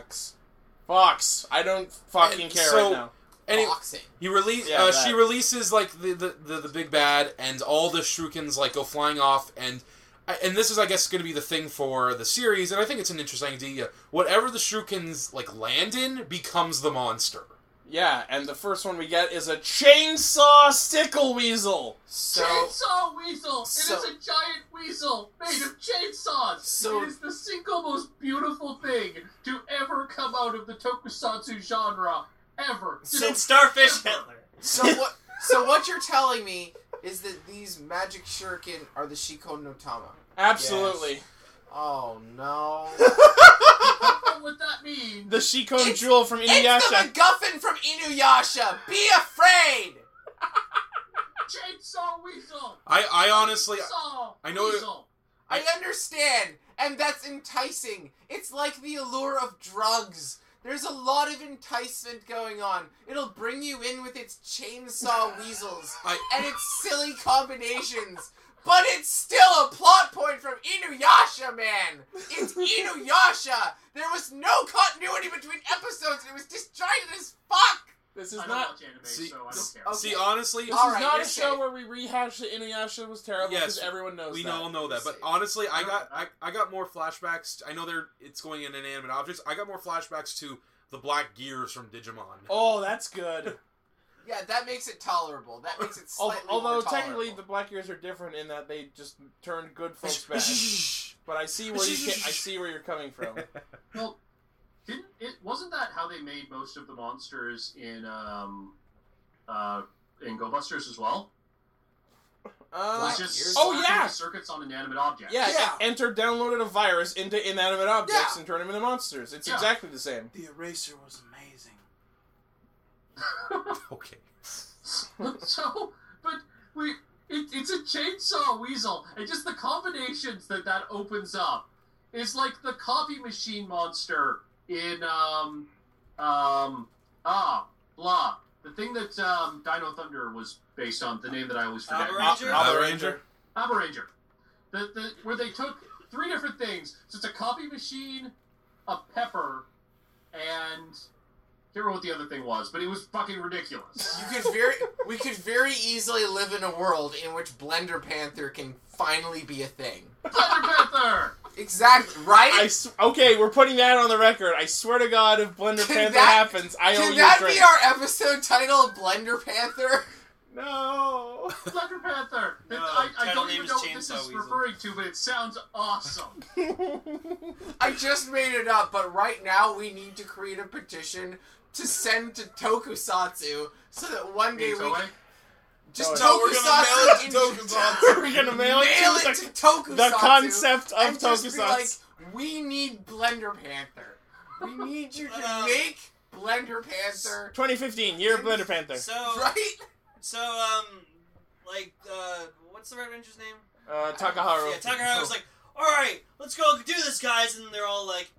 Fox. I don't fucking care right now. Anyway, Boxing. she releases, like, the big bad, and all the Shurikens, like, go flying off, and this is, I guess, going to be the thing for the series, and I think it's an interesting idea. Whatever the Shurikens, like, land in becomes the monster. Yeah, and the first one we get is a chainsaw stickle weasel. Chainsaw weasel! It is a giant weasel made of chainsaws! It is the single most beautiful thing to ever come out of the tokusatsu genre. Ever. Since Starfish Hitler. So what you're telling me is that these magic shuriken are the Shikon no Tama? Absolutely. Yes. Oh, no. What that means? The Shikon Jewel from Inuyasha. It's the MacGuffin from Inuyasha! Be afraid! Chainsaw weasel! I honestly... I know... Weasel. I understand, and that's enticing. It's like the allure of drugs. There's a lot of enticement going on. It'll bring you in with its chainsaw weasels and its silly combinations. But it's still a plot point from Inuyasha, man! It's Inuyasha! There was no continuity between episodes, and it was disjointed as fuck! This is I not... don't watch anime, so I don't care. Okay. See, honestly... This is not a show where we rehash that Inuyasha was terrible, because everyone knows we that. all know that. But honestly, I got more flashbacks. I know it's going in inanimate objects. I got more flashbacks to the black gears from Digimon. Oh, that's good. Yeah, that makes it tolerable. That makes it slightly Although more technically tolerable. the black ears are different in that they just turned good folks bad. But I see where you're coming from. Well, wasn't that how they made most of the monsters in Go Busters as well? Was just yeah! Circuits on inanimate objects. Yeah. Enter downloaded a virus into inanimate objects and turn them into monsters. It's exactly the same. The eraser was amazing. Okay. So, but it's a chainsaw weasel, and just the combinations that opens up is like the copy machine monster in the thing that Dino Thunder was based on, the name that I always forget. Abaranger. Abaranger. Where they took 3 different things. So it's a copy machine, a pepper, and I can't remember what the other thing was, but it was fucking ridiculous. We could very easily live in a world in which Blender Panther can finally be a thing. Blender Panther! Exactly, right? Okay, we're putting that on the record. I swear to God, if Blender Panther happens, I owe you a drink. Can that be our episode title, Blender Panther? No. Blender Panther! I don't even know what this is referring to, but it sounds awesome. I just made it up, but right now we need to create a petition to send to Tokusatsu so that one day we can... Just Tokusatsu. We're gonna mail it to Tokusatsu. The concept of and just Tokusatsu. be like, we need Blender Panther. We need you to make Blender Panther. 2015, year of Blender Panther. So, right? So, what's the Red Ranger's name? Takaharu. Yeah, Takaharu was like, alright, let's go do this, guys. And they're all like,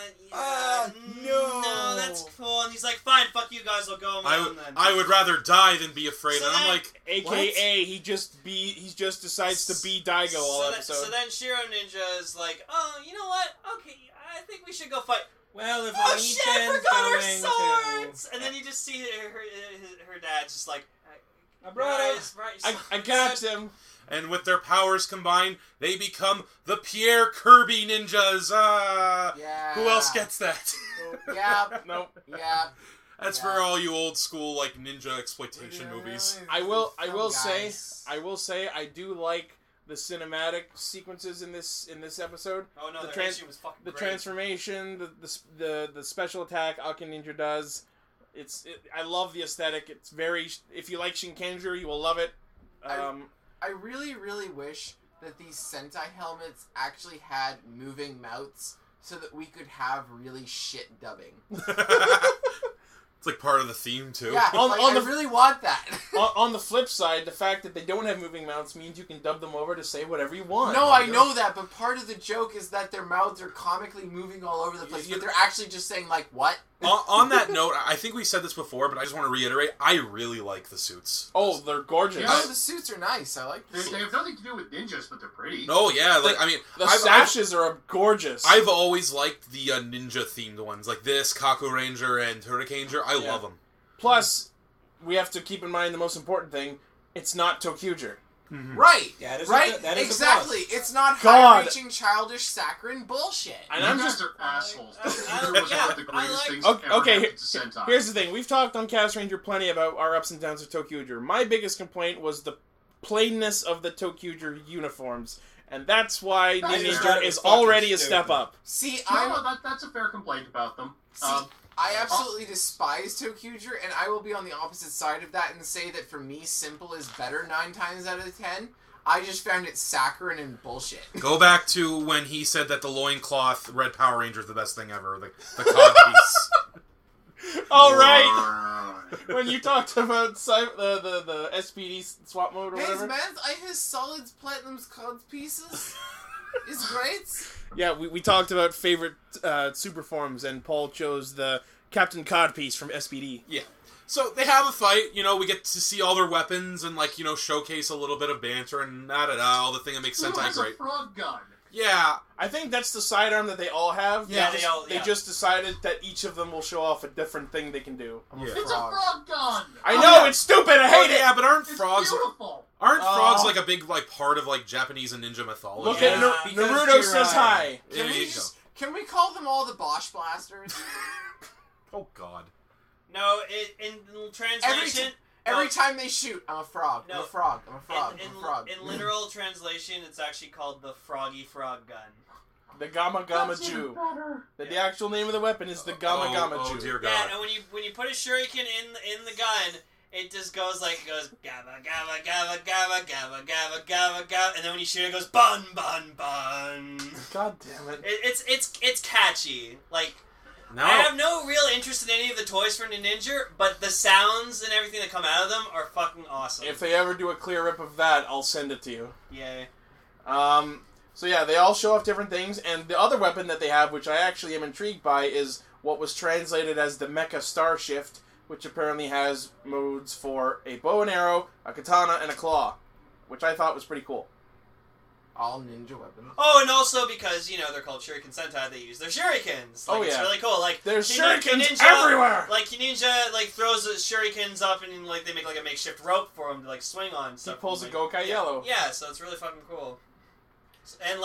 no, that's cool. And he's like, fine, fuck you guys, I'll go on my own then. I would rather die than be afraid. So and I'm then- like, AKA, he just decides to be Daigo all episode. So then Shiro Ninja is like, oh, you know what? Okay, I think we should go fight. Well, if Oh shit, I Oni-chan's forgot our going swords! And then you just see her dad just like, I brought it. I got him. and with their powers combined, they become the Pierre Kirby ninjas. Yeah. Who else gets that? Yeah. Nope. Yeah. That's for all you old school like ninja exploitation movies. I will say I do like the cinematic sequences in this episode. oh no, the their issue was fucking The great. transformation, the special attack Akin Ninja does. I love the aesthetic. It's very. If you like Shinkenju, you will love it. I really, really wish that these Sentai helmets actually had moving mouths so that we could have really shit dubbing. It's like part of the theme too. Yeah, I really want that. On the flip side, the fact that they don't have moving mouths means you can dub them over to say whatever you want. No, I know that, but part of the joke is that their mouths are comically moving all over the place, but they're actually just saying, like, what? On that note, I think we said this before, but I just want to reiterate, I really like the suits. Oh, they're gorgeous. No, the suits are nice. I like They have nothing to do with ninjas, but they're pretty. Oh, yeah. Like, the sashes are gorgeous. I've always liked the ninja-themed ones, like this, Kaku Ranger, and Hurricaneger. I love them. Plus, we have to keep in mind the most important thing, it's not Tokyuger. Mm-hmm. Right. Yeah, that is exactly. It's not God. high-reaching, childish, saccharine bullshit. And I'm just assholes. Okay, here's the thing. We've talked on Cast Ranger plenty about our ups and downs of Tokyuger. My biggest complaint was the plainness of the Tokyuger uniforms. And that's why Ninja is already a step up. See, that's a fair complaint about them. I absolutely despise Tokyuger, and I will be on the opposite side of that and say that for me, simple is better 9 times out of 10. I just found it saccharine and bullshit. Go back to when he said that the loincloth Red Power Ranger is the best thing ever. The cod piece. All right. When you talked about the SPD swap mode or whatever. Man, his solids platinum's cod pieces is great. Yeah, we talked about favorite super forms, and Paul chose the Captain Codpiece from SPD. Yeah. So they have a fight, we get to see all their weapons and, showcase a little bit of banter and all the thing that makes Sentai great. A frog gun? Yeah, I think that's the sidearm that they all have. Yeah, they just decided that each of them will show off a different thing they can do. It's a frog gun! I know, it's stupid, I hate it! Yeah, but aren't It's frogs... beautiful! Aren't frogs a big part of Japanese and ninja mythology? Look at Naruto says hi. Can we call them all the Bosch Blasters? Oh God. No, in translation... Every time they shoot, I'm a frog. I'm a frog. I'm a frog. I'm a frog. In literal translation, it's actually called the Froggy Frog Gun. The Gamma Gamma Jew. The actual name of the weapon is the Gamma Gamma Jew. Oh dear God. Yeah, and when you put a shuriken in the gun, it just goes gabba gabba gabba gabba gabba gabba gabba gabba, and then when you shoot it goes bun bun bun. God damn it! It's catchy. No. I have no real interest in any of the toys for Ninja, but the sounds and everything that come out of them are fucking awesome. If they ever do a clear rip of that, I'll send it to you. Yay. So yeah, they all show off different things, and the other weapon that they have, which I actually am intrigued by, is what was translated as the Mecha Star Shift, which apparently has modes for a bow and arrow, a katana, and a claw, which I thought was pretty cool. All ninja weapons. Oh, and also because, they're called Shuriken Sentai, they use their shurikens. It's really cool. There's shurikens everywhere! Ninja, throws the shurikens up and, they make, a makeshift rope for him to, swing on and stuff. He pulls a Gokai Yellow. Yeah, so it's really fucking cool. And,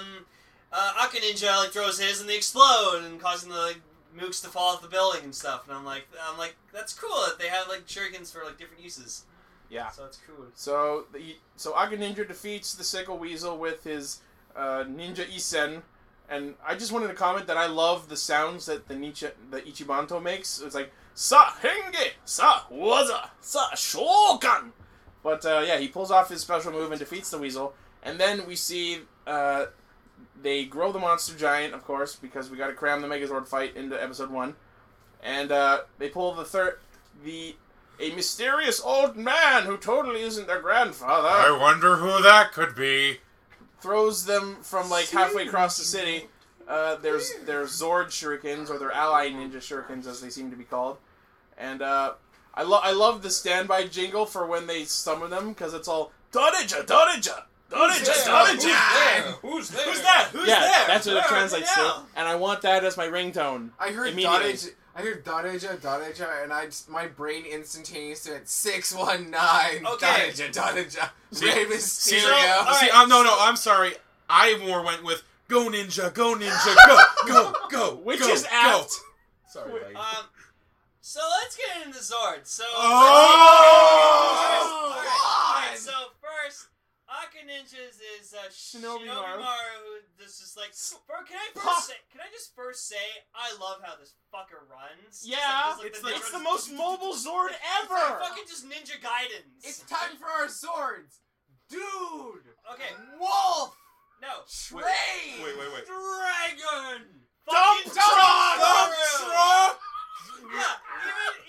Aka Ninja, throws his and they explode and causing the, mooks to fall off the building and stuff. And I'm like, that's cool that they have, shurikens for, different uses. Yeah. So it's cool. So Aka Ninja defeats the Sickle Weasel with his Ninja Isen, and I just wanted to comment that I love the sounds that the Ichibanto makes. It's like Sa Henge, Sa Waza, Sa Shokan. But yeah, he pulls off his special move and defeats the Weasel, and then we see they grow the monster giant, of course, because we got to cram the Megazord fight into episode 1, and they pull a mysterious old man who totally isn't their grandfather. I wonder who that could be. Throws them from halfway across the city. There's Zord shurikens, or their ally ninja shurikens as they seem to be called. And I love the standby jingle for when they summon them, because it's all Donija, Donija, Donija, Donija. Who's there? Who's that? Who's there? That's what it translates to. And I want that as my ringtone. I heard immediately. Donija, and my brain instantaneously went 619. Okay. Donija. See, Rey Mysterio. No, I'm sorry. I more went with go ninja, go, go. Which go, is apt. Sorry, buddy. So let's get into Zord. So. Oh! So first, Aka Ninjas is Shinobi Maru, Maru. who this is can I just first say I love how this fucker runs. Yeah, Just it's the most mobile Zord ever. It's like fucking just Ninja Gaidens. It's time for our swords. Dude. Okay. Wolf. No. Train. Wait. Dragon. Dump Fucking truck! Subaru. Yeah,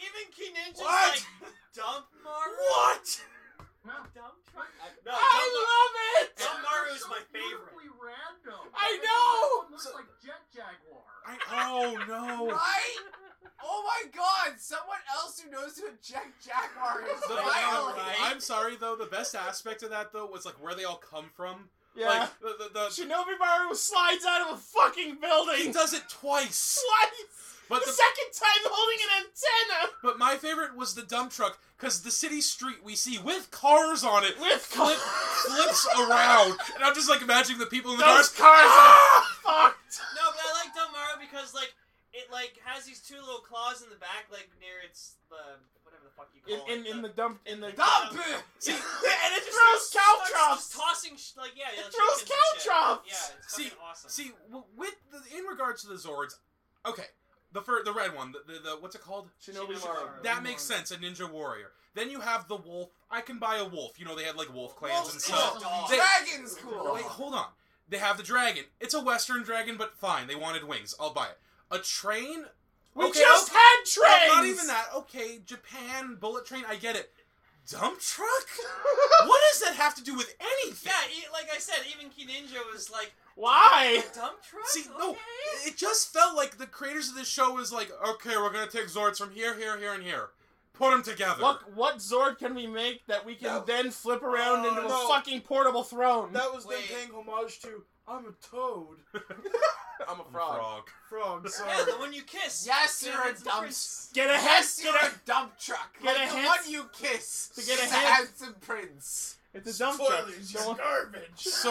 Ninja's What? like Dump Maru? What? Dump Truck? No, I love it! Dump Maru is my favorite. Beautifully random. I know! It looks like Jet Jaguar. Oh no! Right? Oh my god! Someone else who knows who a Jet Jaguar is. The- Finally. right? I'm sorry though. The best aspect of that though was like where they all come from. Yeah. Like the Shinobi Maru slides out of a fucking building. he does it twice. Twice! But the the second time holding an antenna! but my favorite was the dump truck because the city street we see with cars on it flips around, and I'm just like imagining the people in the Those cars. cars are fucked! No, but I like Dump Maru because like it like has these two little claws in the back, like near its whatever the fuck you call it. In the dump, in the Dump! See, Yeah. and it Just throws starts caltrops! just tossing like It like throws chickens and shit. caltrops! Yeah, it's See, fucking awesome. See, with in regards to the Zords, okay, the red one, the what's it called? Shinobi Shinobi Maru. Maru. That makes sense, a ninja warrior. Then you have the wolf. I can buy a wolf. You know, they had like wolf clans Wolf's and cool. stuff. They- Dragon's cool. Wait, hold on. They have the dragon. It's a Western dragon, but fine. They wanted wings. I'll buy it. A train? We Okay, just okay. had trains! No, not even that. Okay, Japan, bullet train, I get it. Dump truck? What does that have to do with anything? Yeah, like I said, even Key Ninja was like, Why? dump truck? See, no, Okay. it just felt like the creators of this show was like, okay, we're gonna take Zords from here, here, here, and here. Put them together. What Zord can we make that we can No. then flip around into no. a fucking portable throne? That was them Wait. paying homage to I'm a toad. I'm a I'm a frog. Frog, sorry. Yeah, the one you kiss. Yes, Yeah, you're a it's dump. Prince. Get a head, Yes, get you're a... a dump truck. Get Like a the hint- one you kiss. To get a He's hint- handsome prince. It's a dump truck. Spoilers, Don't- garbage.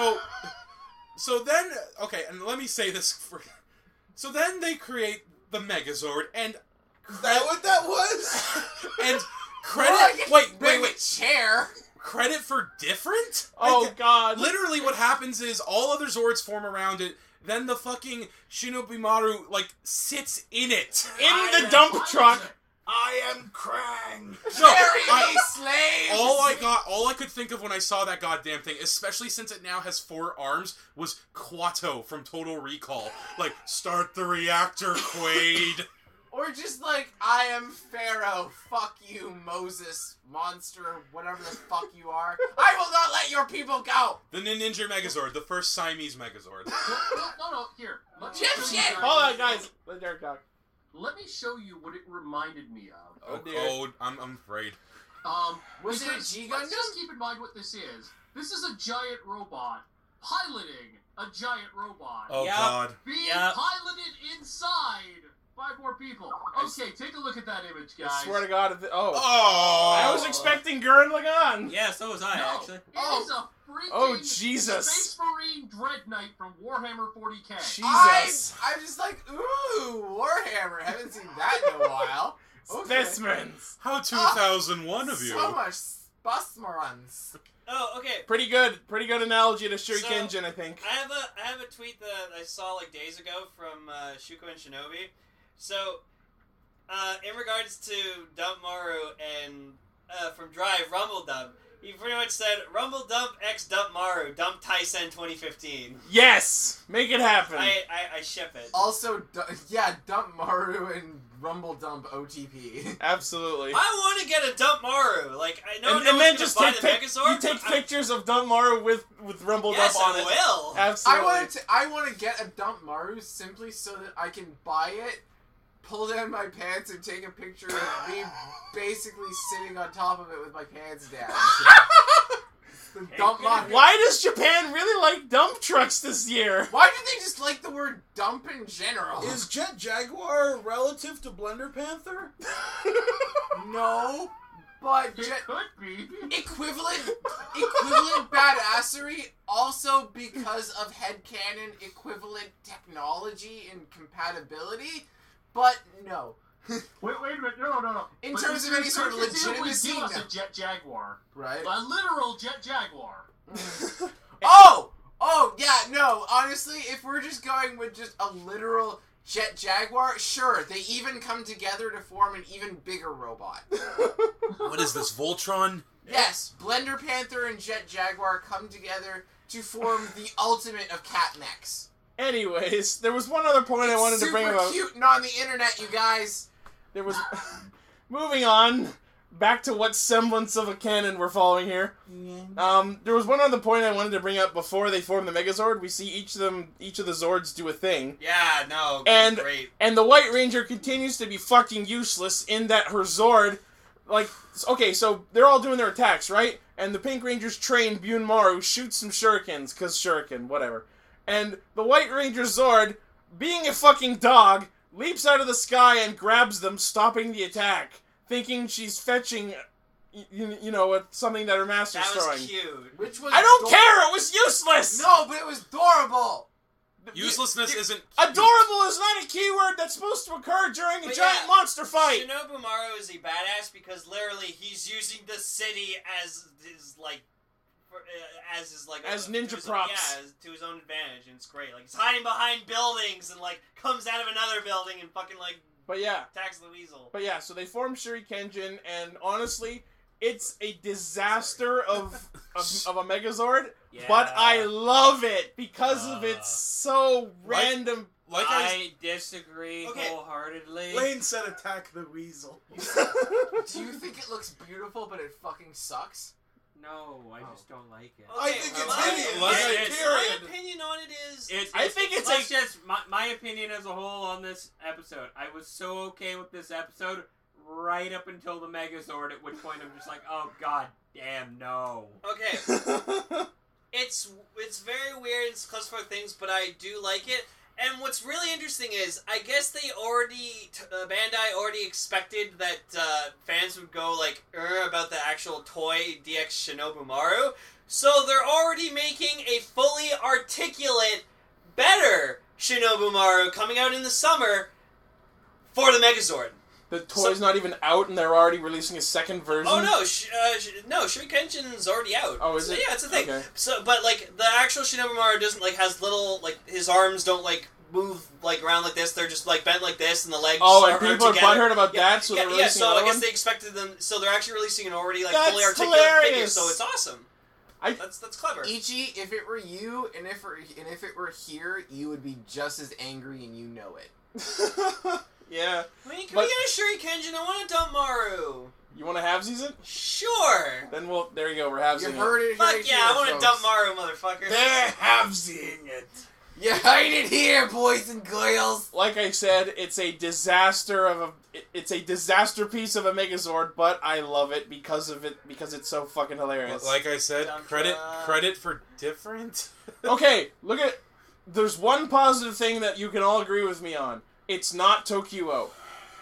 So then, okay, and let me say this for... So then they create the Megazord, and... Is that what that was? And Well, I credit... can bring Wait. a chair. Credit for different? Oh, Like, God. literally what happens is all other Zords form around it, then the fucking Shinobi Maru, like, sits in it. In the dump truck. I am Krang. No, Carry me, slaves. all I could think of when I saw that goddamn thing, especially since it now has 4 arms, was Quato from Total Recall. Like, start the reactor, Quaid. Or just like, I am Pharaoh. Fuck you, Moses, monster, whatever the fuck you are. I will not let your people go. The Ninja Megazord, the first Siamese Megazord. No, here. Let me Chip show shit. you Hold on, guys. Let Derek talk. Let me show you what it reminded me of. Oh, dear. Oh, I'm afraid. Was it a because G let's Gundam? just keep in mind what this is. This is a giant robot piloting a giant robot. Oh, Yep. God. Being Yep. piloted inside by more people. Okay, take a look at that image, guys. I swear to God. Oh! I was expecting Gurren Lagann. Yeah, so was I, No, actually. it is a freaking Oh, Jesus. Space Marine Dread Knight from Warhammer 40k. Jesus. I'm just like, ooh, Warhammer. Haven't seen that in a while. Okay. Specimens. How 2001 of you. So much Busmarons. Oh, okay. Pretty good analogy to Shuriken So- I think. I have a tweet that I saw like days ago from Shuko and Shinobi. So, in regards to Dump Maru and from Drive Rumble Dump, he pretty much said Rumble Dump X Dump Maru Dump Tyson 2015. Yes! Make it happen. I ship it. Also, Dump Maru and Rumble Dump OTP. Absolutely. I want to get a Dump Maru. Like I know and no then one's just gonna take buy the pic- Megazord. you take but pictures of Dump Maru with Rumble Yes, Dump on I it. will. Absolutely. I want to get a Dump Maru simply so that I can buy it, pull down my pants, and take a picture of me basically sitting on top of it with my pants down. The Dump Maru. Why does Japan really like dump trucks this year? Why do they just like the word dump in general? Is Jet Jaguar relative to Blender Panther? No, but It could be. equivalent badassery also because of headcanon equivalent technology and compatibility, but no. Wait a minute. No. In But terms you of any sort of could conceivably legitimacy, give us no. a Jet Jaguar. Right? A literal Jet Jaguar. Oh, yeah, no, honestly, if we're just going with just a literal Jet Jaguar, sure, they even come together to form an even bigger robot. What is this, Voltron? Yes, Blender Panther and Jet Jaguar come together to form the ultimate of cat mechs. Anyways, there was one other point I wanted to bring Super about. cute and on the internet, you guys. There was moving on. Back to what semblance of a canon we're following here. There was one other point I wanted to bring up before they form the Megazord. We see each of the Zords do a thing. Yeah, no, And great. and the White Ranger continues to be fucking useless in that her Zord, like, okay, so they're all doing their attacks, right? And the Pink Ranger's trained Bunmaru shoots some shurikens, cause shuriken, whatever. And the White Ranger Zord, being a fucking dog, leaps out of the sky and grabs them, stopping the attack, thinking she's fetching, you know, something that her master's That was throwing. cute. Which was I don't care, it was useless! No, but it was adorable. Uselessness isn't... Adorable is not a keyword that's supposed to occur during a But giant yeah, monster fight! Shinobu Maru is a badass because literally he's using the city as his As ninja to his- props. Yeah, to his own advantage, and it's great. Like he's hiding behind buildings and like comes out of another building and fucking like But yeah. attacks the weasel. But yeah, so they form Shurikenjin, and honestly, it's a disaster of a Megazord, Yeah. but I love it because of its so random. Like I disagree Okay. wholeheartedly. Lane said attack the weasel. Do you think it looks beautiful, but it fucking sucks? No, I just don't like it. I think it's my- hideous. My Period. opinion on it is I think it's let's just my opinion as a whole on this episode. I was so okay with this episode right up until the Megazord, at which point I'm just like, oh god damn no. okay. It's very weird. It's classified things, but I do like it. And what's really interesting is, I guess they already, Bandai already expected that fans would go like, about the actual toy DX Shinobu Maru. So they're already making a fully articulate, better Shinobu Maru coming out in the summer for the Megazord. The toy's not even out, and they're already releasing a second version. Oh no, no, Shurikenshin's already out. Oh, is So, it? yeah, it's a thing. Okay. So, but like the actual Shinobu Maru doesn't like has little like his arms don't like move like around like this. They're just like bent like this, and the legs. Oh, and are people are together. butthurt about that, so they're releasing So I another guess one? they expected them. So they're actually releasing an already like That's fully articulate figure. hilarious. So it's awesome. That's clever. Ichi, if it were you, and if it were here, you would be just as angry, and you know it. Yeah. I mean, can But- we get a Shurikenshin? I want a Dump Maru. You want to halvesies it? Sure. Then there you go, we're halvesing You it. heard it. Fuck right yeah, here, I want a folks. Dump Maru, motherfucker. They're halvesing it. You heard it here, boys and girls. Like I said, it's a disaster it's a disaster piece of a Megazord, but I love it because it's so fucking hilarious. Like I said, Dump credit truck. for different. Okay, there's one positive thing that you can all agree with me on. It's not Tokuo.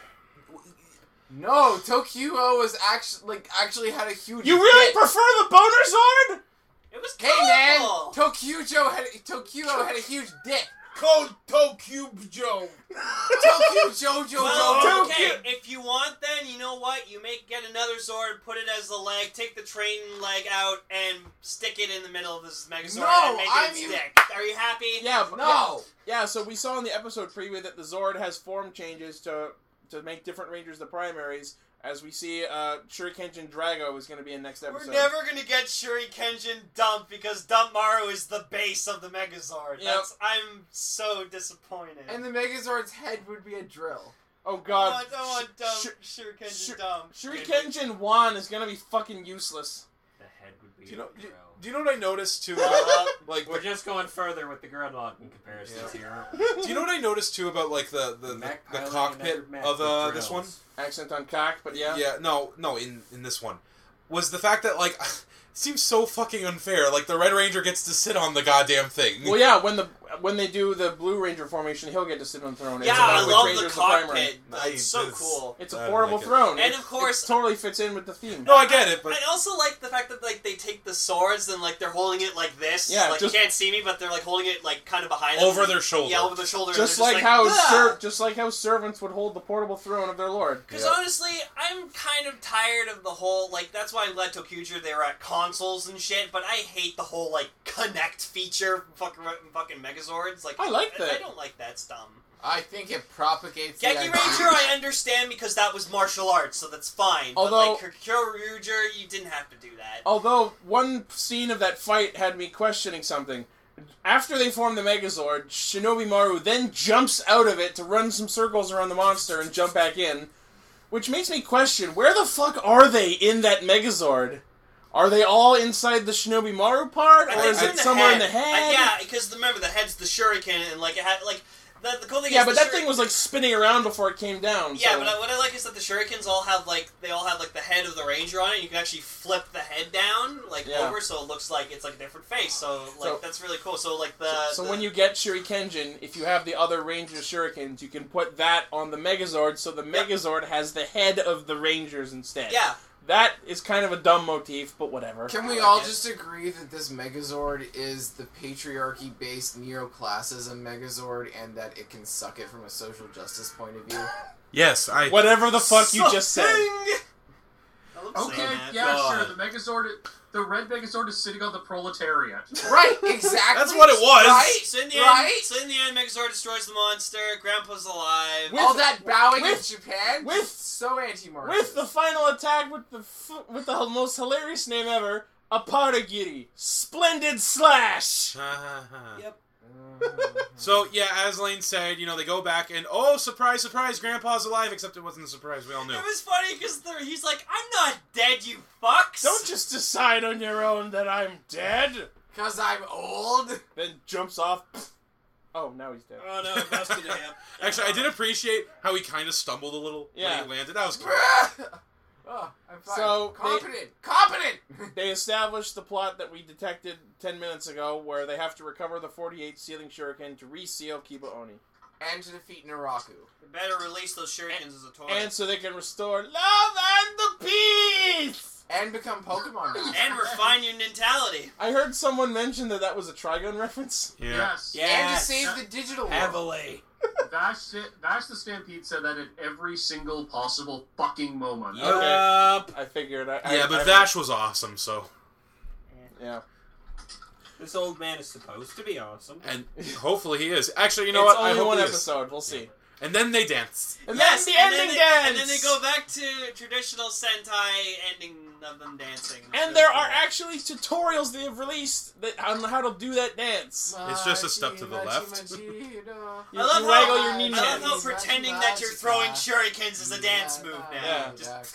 No, Tokyo was actually had a huge. You really dick. prefer the Boner Zord? It was Hey man, cool. Tokyo had a huge dick. Code Tokyo Joe. Tokyo Jojo Well, Jojo. okay, if you want, then you know what? You get another Zord, put it as the leg, take the train leg out, and stick it in the middle of this Megazord No, and make I it its mean- dick. Are you happy? Yeah, No. Yeah, so we saw in the episode preview that the Zord has form changes to make different Rangers the primaries. As we see, Shurikenshin Drago is going to be in next episode. We're never gonna get Shurikenshin Dump because Dump Maru is the base of the Megazord. Yep. I'm so disappointed. And the Megazord's head would be a drill. Oh god. I want Dump Sh- Shurikenshin Sh- Dump. Shurikenshin Wan is going to be fucking useless. The head would be. Do you know? a girl. Do you know what I noticed too? Like, We're just going further with the Gridlock comparisons here, aren't we? do you know what I noticed too about like the Mech the piloting cockpit another mech of with this drills. one? Accent on cock, but yeah. No, in this one was the fact that like it seems so fucking unfair. Like the Red Ranger gets to sit on the goddamn thing. Well, yeah, when they do the Blue Ranger formation, he'll get to sit on the throne. Yeah, It's about I which love Ranger's the primary. cockpit. Nice. It's so cool. It's a I portable like it. throne. And It- of course- it totally fits in with the theme. No, I get it, but I also like the fact that like they take the swords and like they're holding it like this. Yeah, like just- you can't see me, but they're like holding it like kind of behind them. over their shoulder. Yeah, over their shoulder. Just and like they're how "Ah!" just like how servants would hold the portable throne of their lord. Because Yep. honestly, I'm kind of tired of the whole, like, that's why I'm glad Tokuger, they were at consoles and shit, but I hate the whole, like, Connect feature fucking Megazords. Like, I like that. I don't like that. It's dumb. I think it propagates. the Geki idea- Ranger, I understand because that was martial arts, so that's fine. Although- but, like, Kyoryuger, you didn't have to do that. Although one scene of that fight had me questioning something. After they form the Megazord, Shinobi Maru then jumps out of it to run some circles around the monster and jump back in. Which makes me question, where the fuck are they in that Megazord? Are they all inside the Shinobi Maru part, or is it somewhere in the head? Yeah, because remember the head's the shuriken, and like it had like the cool thing. Yeah, is but the that thing was like spinning around before it came down. Yeah, so. but what I like is that the shurikens all have like the head of the ranger on it. You can actually flip the head down over, so it looks like it's like a different face. So that's really cool. So like So when you get Shurikenjin, if you have the other Ranger Shurikens, you can put that on the Megazord, so the Megazord has the head of the Rangers instead. Yeah. That is kind of a dumb motif, but whatever. Can we all just agree that this Megazord is the patriarchy-based neoclassism Megazord, and that it can suck it from a social justice point of view? Yes, I... Whatever the fuck you just said. Okay, yeah, sure. The Megazord, the red Megazord is sitting on the proletariat. Right, exactly. That's what it was. Right, So in the end, Megazord destroys the monster. Grandpa's alive. All that bowing in Japan, so anti-Marxist. With the final attack with the most hilarious name ever, Aparagiri. Splendid Slash! Yep. So, yeah, as Lane said, they go back and, oh, surprise, surprise, Grandpa's alive, except it wasn't a surprise, we all knew. It was funny because he's like, I'm not dead, you fucks! Don't just decide on your own that I'm dead! Because I'm old? Then jumps off. Oh, now he's dead. Oh, no, it busted him. Actually, I did appreciate how he kind of stumbled a little when he landed. That was cool. Oh, I'm fine. So Competent! They established the plot that we detected 10 minutes ago, where they have to recover the 48 Sealing Shuriken to reseal Kiba Oni. And to defeat Naraku. They better release those shurikens as a toy. And so they can restore love and the peace! And become Pokemon now. And refine your mentality. I heard someone mention that was a Trigun reference. Yeah. Yes. And to save the digital world. Heavily. Vash the Stampede said that at every single possible fucking moment. Okay. I figured. But Vash was awesome, so. Yeah. This old man is supposed to be awesome. And hopefully he is. Actually, you know It's what? I only hope one he is. episode. We'll see. And then they dance. And Yes, then the ending dance! And then they go back to traditional Sentai ending of them dancing. And there are actually tutorials they have released on how to do that dance. It's just a step to the left. You love waggle how- your knee I love how chins. pretending that you're throwing shurikens is a dance move now. Yeah.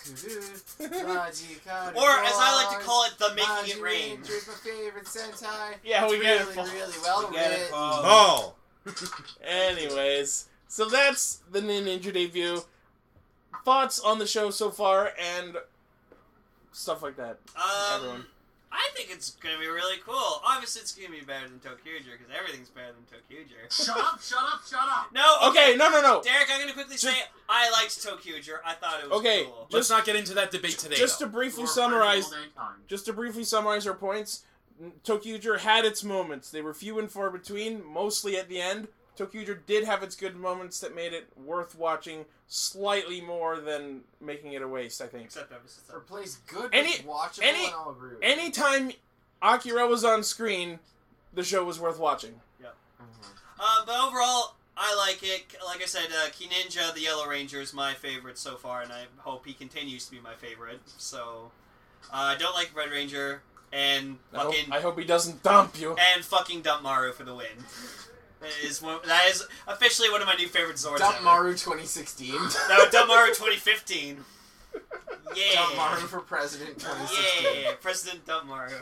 Or, as I like to call it, the making it rain. Is my favorite Sentai. Yeah, we It's get it, really, Paul. really well We get it, written. Paul. Paul! Anyways, so that's the Ninja debut. Thoughts on the show so far and stuff like that. Everyone. I think it's gonna be really cool. Obviously, it's gonna be better than ToQger because everything's better than ToQger. Shut up, shut up, shut up! No, Okay, no. Derek, I'm gonna quickly say I liked ToQger. I thought it was Okay, cool. Let's not get into that debate today, Just though. to briefly Or summarize, Final Mankind. our points, ToQger had its moments. They were few and far between, mostly at the end. ToQger did have its good moments that made it worth watching slightly more than making it a waste, I think. Except episode 7. Replace good Any- with watchable, any- and I'll agree with Anytime Akira was on screen, the show was worth watching. But overall, I like it. Like I said, Kininja, the Yellow Ranger, is my favorite so far, and I hope he continues to be my favorite. So, I don't like Red Ranger, and I hope he doesn't dump you. and fucking Dump Maru for the win. That is officially one of my new favorite Zords. Dump ever. Maru 2016. No, Dump Maru 2015. Yeah. Dump Maru for President 2016. Yeah, President Dump Maru.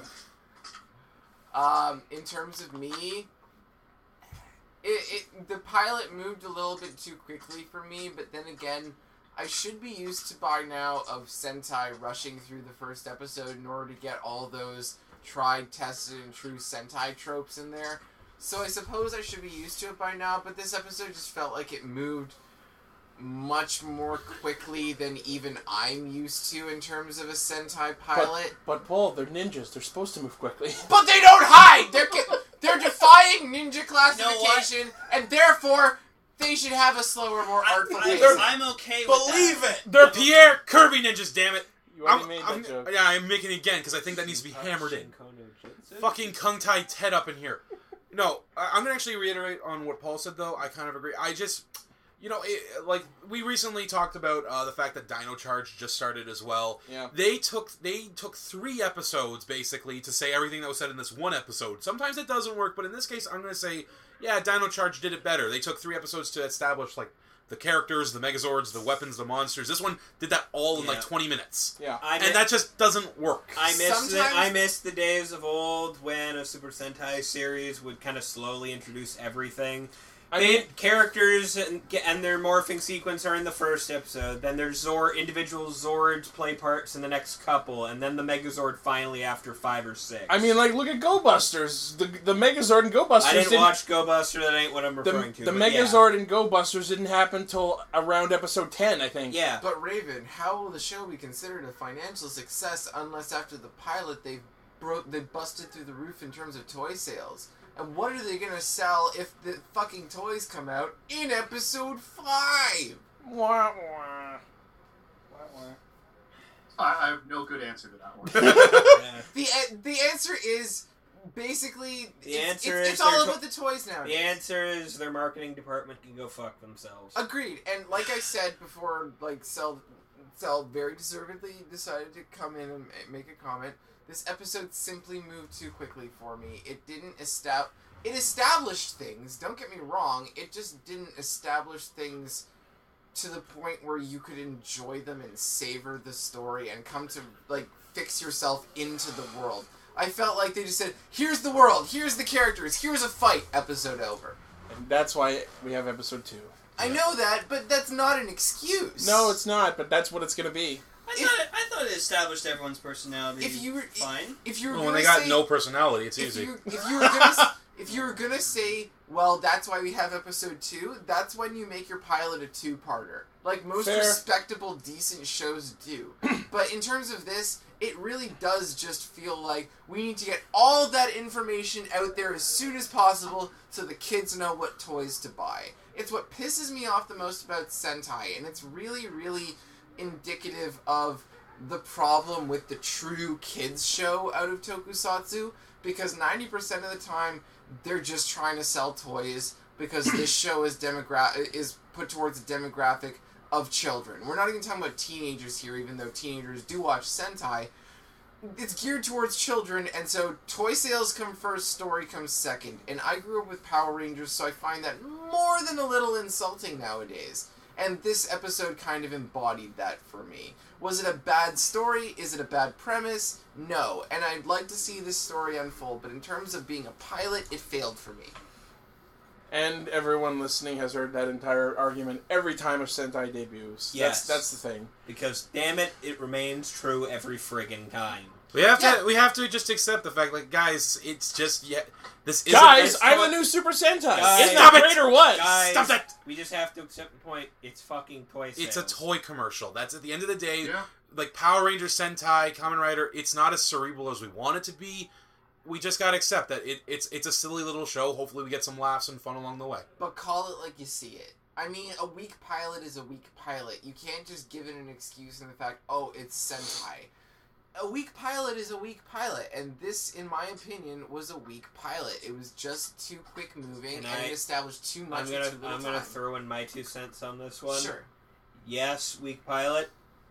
In terms of me, the pilot moved a little bit too quickly for me, but then again, I should be used to by now of Sentai rushing through the first episode in order to get all those tried, tested, and true Sentai tropes in there. So I suppose I should be used to it by now, but this episode just felt like it moved much more quickly than even I'm used to in terms of a Sentai pilot. But Paul, they're ninjas. They're supposed to move quickly. But they don't hide! They're defying ninja classification, and therefore, they should have a slower, more artful pace. I'm okay with Believe that. it! They're Pierre Kirby ninjas, damn it! You already made that joke. Yeah, I'm making it again because I think that needs to be hammered in. Fucking Kung Tai Ted up in here. No, I'm gonna actually reiterate on what Paul said though. I kind of agree. I just, we recently talked about the fact that Dino Charge just started as well. Yeah. They took 3 episodes basically to say everything that was said in this one episode. Sometimes it doesn't work, but in this case, I'm gonna say, yeah, Dino Charge did it better. They took 3 episodes to establish the characters, the Megazords, the weapons, the monsters. This one did that all in like 20 minutes. Yeah. And that just doesn't work. I miss the days of old when a Super Sentai series would kind of slowly introduce everything. Characters and their morphing sequence are in the first episode. Then there's individual Zords play parts in the next couple, and then the Megazord finally after 5 or 6. I mean, like, look at Go Busters. The Megazord and Go Busters. I didn't watch Go Buster. That ain't what I'm referring to. The Megazord and Go Busters didn't happen till around episode 10, I think. Yeah. But Raven, how will the show be considered a financial success unless after the pilot they busted through the roof in terms of toy sales? And what are they gonna sell if the fucking toys come out in episode 5? Wah, wah. I have no good answer to that one. The answer is basically it's all about the toys now. The answer is their marketing department can go fuck themselves. Agreed. And like I said before, like Cell very deservedly decided to come in and make a comment. This episode simply moved too quickly for me. It didn't It established things, don't get me wrong, it just didn't establish things to the point where you could enjoy them and savor the story and come to, like, fix yourself into the world. I felt like they just said, here's the world, here's the characters, here's a fight, episode over. And that's why we have episode 2. I know that, but that's not an excuse. No, it's not, but that's what it's gonna be. I thought it established everyone's personality. Fine. When they got no personality, it's easy. If you were gonna say, well, that's why we have episode 2, that's when you make your pilot a 2-parter. Like most respectable, decent shows do. But in terms of this, it really does just feel like we need to get all of that information out there as soon as possible so the kids know what toys to buy. It's what pisses me off the most about Sentai, and it's really, really indicative of the problem with the true kids show out of Tokusatsu, because 90% of the time they're just trying to sell toys because this show is put towards a demographic of children. We're not even talking about teenagers here, even though teenagers do watch Sentai. It's geared towards children, and so toy sales come first, story comes second. And I grew up with Power Rangers, so I find that more than a little insulting nowadays. And this episode kind of embodied that for me. Was it a bad story? Is it a bad premise? No. And I'd like to see this story unfold, but in terms of being a pilot, it failed for me. And everyone listening has heard that entire argument every time a Sentai debuts. Yes. That's the thing. Because, damn it, it remains true every friggin' time. We have to just accept the fact, like, guys, it's just this isn't. Guys, I'm the new Super Sentai. Isn't Stop that it! great or what? Guys, Stop that! We just have to accept the point. It's fucking toy sales. It's a toy commercial. That's at the end of the day. Yeah. Like Power Rangers, Sentai, Kamen Rider. It's not as cerebral as we want it to be. We just gotta accept that it's a silly little show. Hopefully, we get some laughs and fun along the way. But call it like you see it. I mean, a weak pilot is a weak pilot. You can't just give it an excuse in the fact, oh, it's Sentai. A weak pilot is a weak pilot, and this, in my opinion, was a weak pilot. It was just too quick moving, and it established too much in too little time. I'm gonna throw in my 2 cents on this one. Sure. Yes, weak pilot.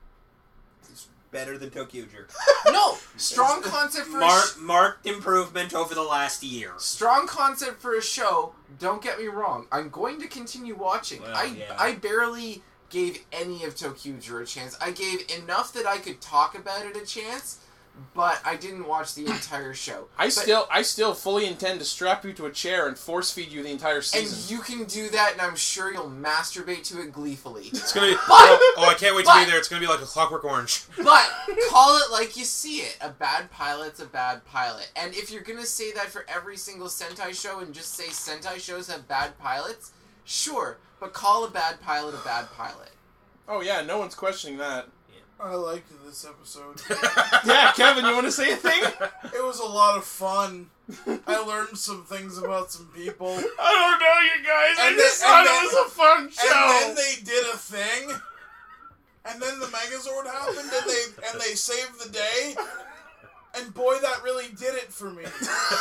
It's better than ToQger. No! Strong concept for marked improvement over the last year. Strong concept for a show, don't get me wrong. I'm going to continue watching. Well, I barely gave any of ToQger a chance. I gave enough that I could talk about it a chance, but I didn't watch the entire show. I still fully intend to strap you to a chair and force feed you the entire season. And you can do that, and I'm sure you'll masturbate to it gleefully. It's gonna be. I can't wait to be there. It's gonna be like a Clockwork Orange. But call it like you see it. A bad pilot's a bad pilot. And if you're gonna say that for every single Sentai show and just say Sentai shows have bad pilots, sure. But call a bad pilot a bad pilot. Oh yeah, no one's questioning that. I liked this episode. Yeah, Kevin, you want to say a thing? It was a lot of fun. I learned some things about some people. I don't know, you guys. I just thought it was a fun show. And then they did a thing. And then the Megazord happened, and they saved the day. And boy, that really did it for me.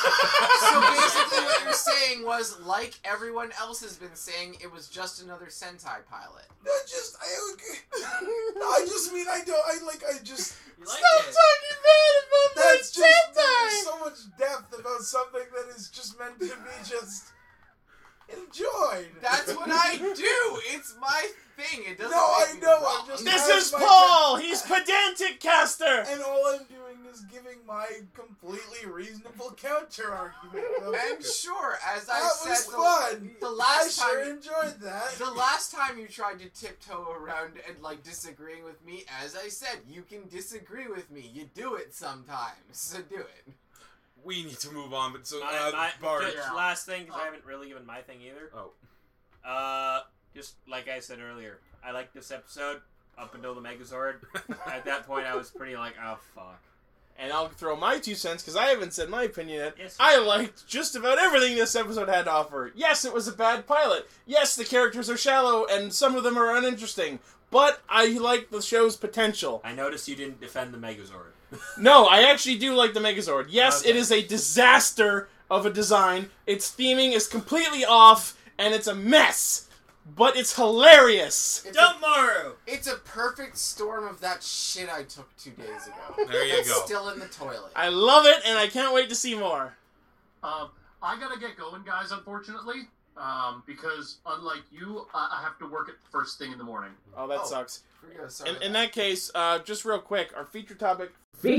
So basically what you're saying was, like everyone else has been saying, it was just another Sentai pilot. I just mean, I just... Stop talking bad about That's my just, Sentai! there's so much depth about something that is just meant to be just... enjoyed. That's what I do. It's my thing. It doesn't. No, I make me know, wrong. I'm just- This That's is my Paul! He's pedantic, Caster! And all I'm doing is giving my completely reasonable counter argument. And sure, as I That said, was fun. the I last sure time. enjoyed that. The last time you tried to tiptoe around and like disagreeing with me, as I said, you can disagree with me. You do it sometimes, so do it. We need to move on, but so Bart. Bart. Yeah. Last thing, because I haven't really given my thing either. Oh, Just like I said earlier, I liked this episode up until the Megazord. At that point, I was pretty like, oh fuck. And I'll throw my 2 cents, because I haven't said my opinion yet. Yes. I liked just about everything this episode had to offer. Yes, it was a bad pilot. Yes, the characters are shallow, and some of them are uninteresting. But I like the show's potential. I noticed you didn't defend the Megazord. No, I actually do like the Megazord. Yes, Okay. it is a disaster of a design. Its theming is completely off, and it's a mess. But it's hilarious. Dump Maru! It's a perfect storm of that shit I took 2 days ago. There you It's go. still in the toilet. I love it, and I can't wait to see more. I gotta get going, guys, unfortunately. Because unlike you, I have to work at first thing in the morning. Oh, that Oh. sucks. Sorry. In that case, just real quick, our featured topic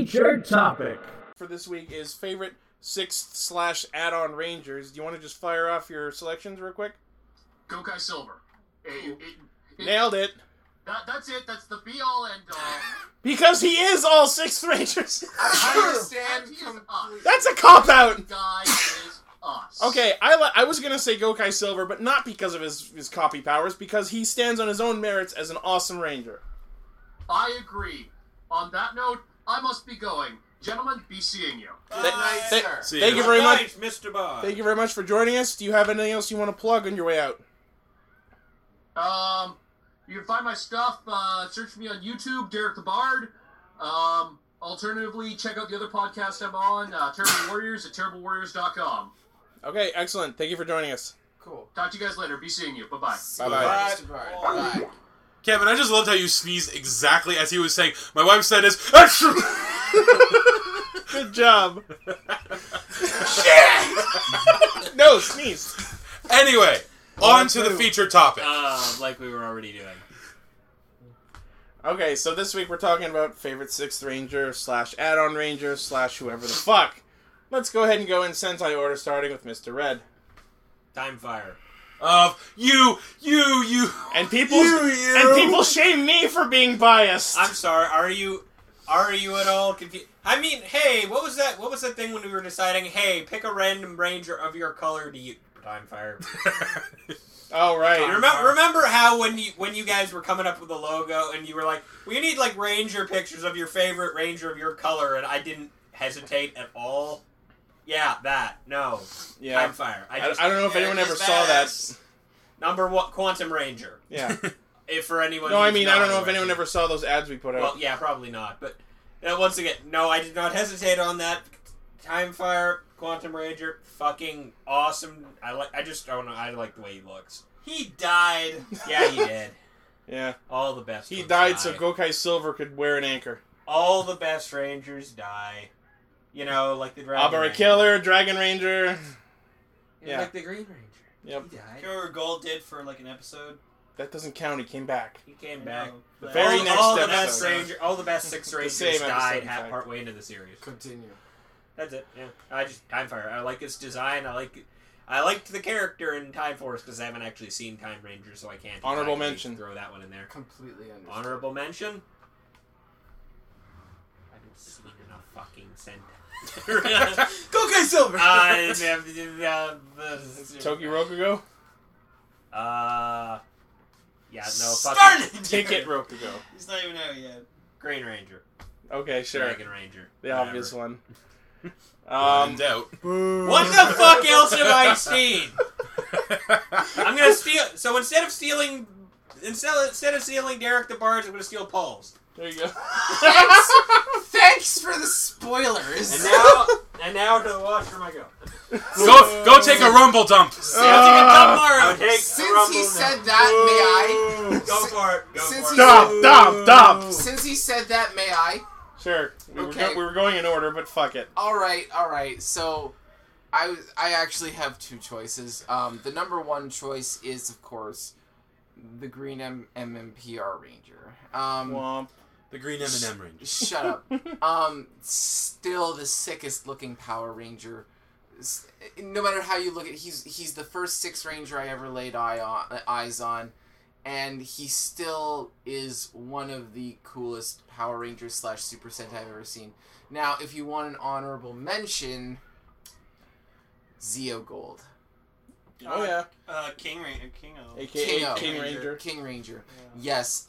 for this week is favorite 6th/add-on Rangers. Do you want to just fire off your selections real quick? Gokai Silver. Nailed it. That's it. That's the be-all, end-all. Because he is all 6th Rangers. I understand And he is completely. us. That's a cop-out. Guy is us. Okay, I was going to say Gokai Silver, but not because of his copy powers, because he stands on his own merits as an awesome Ranger. I agree. On that note, I must be going. Gentlemen, be seeing you. Good night, Th- sir. See Thank ya. you very much. Nice, Mr. Bond. Thank you very much for joining us. Do you have anything else you want to plug on your way out? You can find my stuff. Search me on YouTube, Derek the Bard. Alternatively, check out the other podcast I'm on, Terrible Warriors at terriblewarriors.com. Okay, excellent. Thank you for joining us. Cool. Talk to you guys later. Be seeing you. Bye-bye. Bye-bye. Mr. Bard. Bye. Kevin, I just loved how you sneezed exactly as he was saying, my wife said is, Good job. No, sneeze. Anyway, on to the featured topic. Like we were already doing. Okay, so this week we're talking about favorite 6th Ranger / add-on Ranger / whoever the fuck. Let's go ahead and go in Sentai order, starting with Mr. Red. Time Fire. Of you. And people shame me for being biased. I'm sorry. Are you at all confused? I mean, hey, what was that? What was that thing when we were deciding? Hey, pick a random ranger of your color to use. Time Fire. Oh, right. Remember how when you guys were coming up with a logo and you were like, we need like ranger pictures of your favorite ranger of your color, and I didn't hesitate at all. Yeah, that. No. Yeah. Time Fire. I don't know if anyone ever saw that. Number one, Quantum Ranger. Yeah. If for anyone. No, I who's mean, not I don't know if aware. anyone ever saw those ads we put out. Well, yeah, probably not. But once again, no, I did not hesitate on that. Time Fire, Quantum Ranger, fucking awesome. I just don't know. I like the way he looks. He died. Yeah, he did. Yeah. All the best. He ones died die. so Gokai Silver could wear an anchor. All the best Rangers die. You know, like the Dragon Abara Ranger. Killer, Dragon Ranger. Yeah. Like the Green Ranger. Yep. He died. You know what Gold did for like an episode? That doesn't count. He came back. He came I back. know, The but- very all, next all the episode. best Ranger, all the best 6 Rangers same episode, died in fact. partway into the series. Continue. That's it. Yeah, I just Time Fire. I like its design. I liked the character in Time Force because I haven't actually seen Time Ranger, so I can't. Honorable exactly mention. Throw that one in there. Completely understand. Honorable mention. I haven't seen enough fucking Sentai. Gokai Silver! Toki Rokugo? Yeah, no, Start fucking it! Ticket Rokugo. He's not even out yet. Green Ranger, Okay, sure. Dragon Ranger, The whatever. obvious one. When in doubt. What the fuck else have I seen? I'm gonna steal. So instead of stealing Derek the Bard, I'm gonna steal Paul's. There you go. Thanks for the spoilers. And now to the washroom I go. Go take a rumble dump. I'll take Since the rumble he now. said that, may I? Go for it. Go Since for he it. Stop! Since he said that, may I? Sure. We Okay. were going in order, but fuck it. Alright. So, I actually have two choices. The number one choice is, of course, the Green MMPR Ranger. Womp. The Green M&M Ranger. Shut up. Still the sickest looking Power Ranger. No matter how you look at it, he's the first Six Ranger I ever laid eyes on, and he still is one of the coolest Power Rangers / Super Sentai I've ever seen. Now, if you want an honorable mention, Zeo Gold. Oh yeah. King Ranger. Kingo. AKA King Ranger. King Ranger. Yes.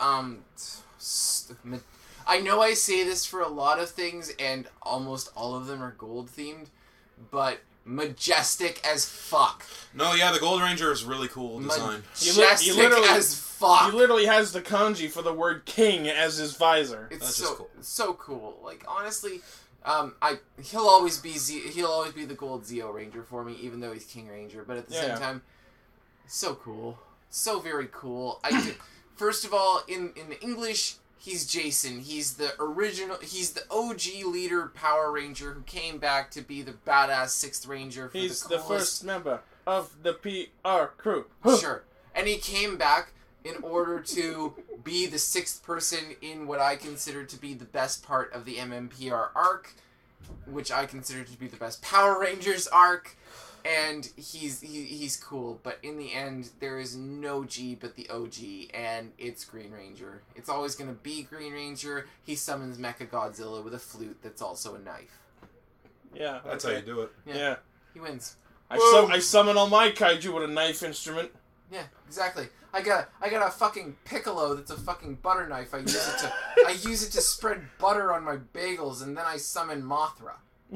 I know I say this for a lot of things, and almost all of them are gold themed, but majestic as fuck. No, yeah, the Gold Ranger is really cool design. Majestic as fuck. He literally has the kanji for the word king as his visor. It's That's cool. so cool. Like, honestly, he'll always be the gold Zeo Ranger for me, even though he's King Ranger. But at the same time, so cool, so very cool. First of all, in English, he's Jason. He's the original. He's the OG leader Power Ranger who came back to be the badass Sixth Ranger. He's the first member of the PR crew. Sure, and he came back in order to be the sixth person in what I consider to be the best part of the MMPR arc, which I consider to be the best Power Rangers arc, and he's cool, but in the end, there is no G but the OG, and it's Green Ranger. It's always going to be Green Ranger. He summons Mechagodzilla with a flute that's also a knife. Yeah. That's how you do it. Yeah. He wins. I summon all my kaiju with a knife instrument. Yeah, exactly. I got a fucking Piccolo that's a fucking butter knife. I use it to spread butter on my bagels, and then I summon Mothra.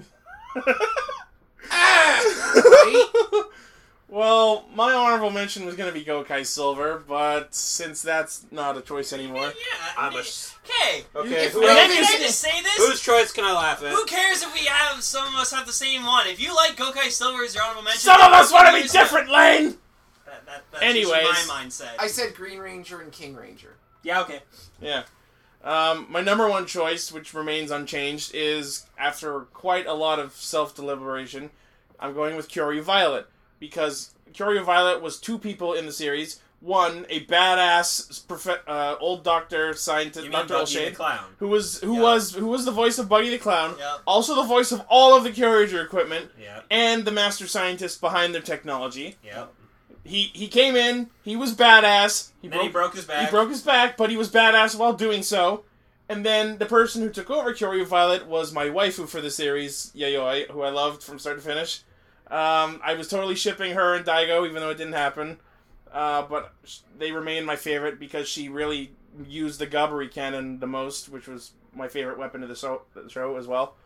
Right? Well, my honorable mention was going to be Gokai Silver, but since that's not a choice anymore, Okay. Okay, If who we else? need to say this, Whose choice can I laugh at? who cares if we have some of us have the same one? If you like Gokai Silver as your honorable mention, some of us want to be use different, Lane. That's Anyways. usually my mindset. I said Green Ranger and King Ranger. Yeah. Okay. Yeah. My number one choice, which remains unchanged, is, after quite a lot of self-deliberation, I'm going with Kyoryu Violet. Because Kyoryu Violet was two people in the series. One, a badass old doctor scientist, You mean Dr. Buggy O'Shea, the Clown? who was the voice of Buggy the Clown, Yep. also the voice of all of the Kyoranger equipment, Yep. and the master scientist behind their technology. Yep. He came in, he was badass. He broke his back. He broke his back, but he was badass while doing so. And then the person who took over Kyoryu Violet was my waifu for the series, Yayoi, who I loved from start to finish. I was totally shipping her and Daigo, even though it didn't happen. But they remain my favorite because she really used the Gabari cannon the most, which was my favorite weapon of the show as well.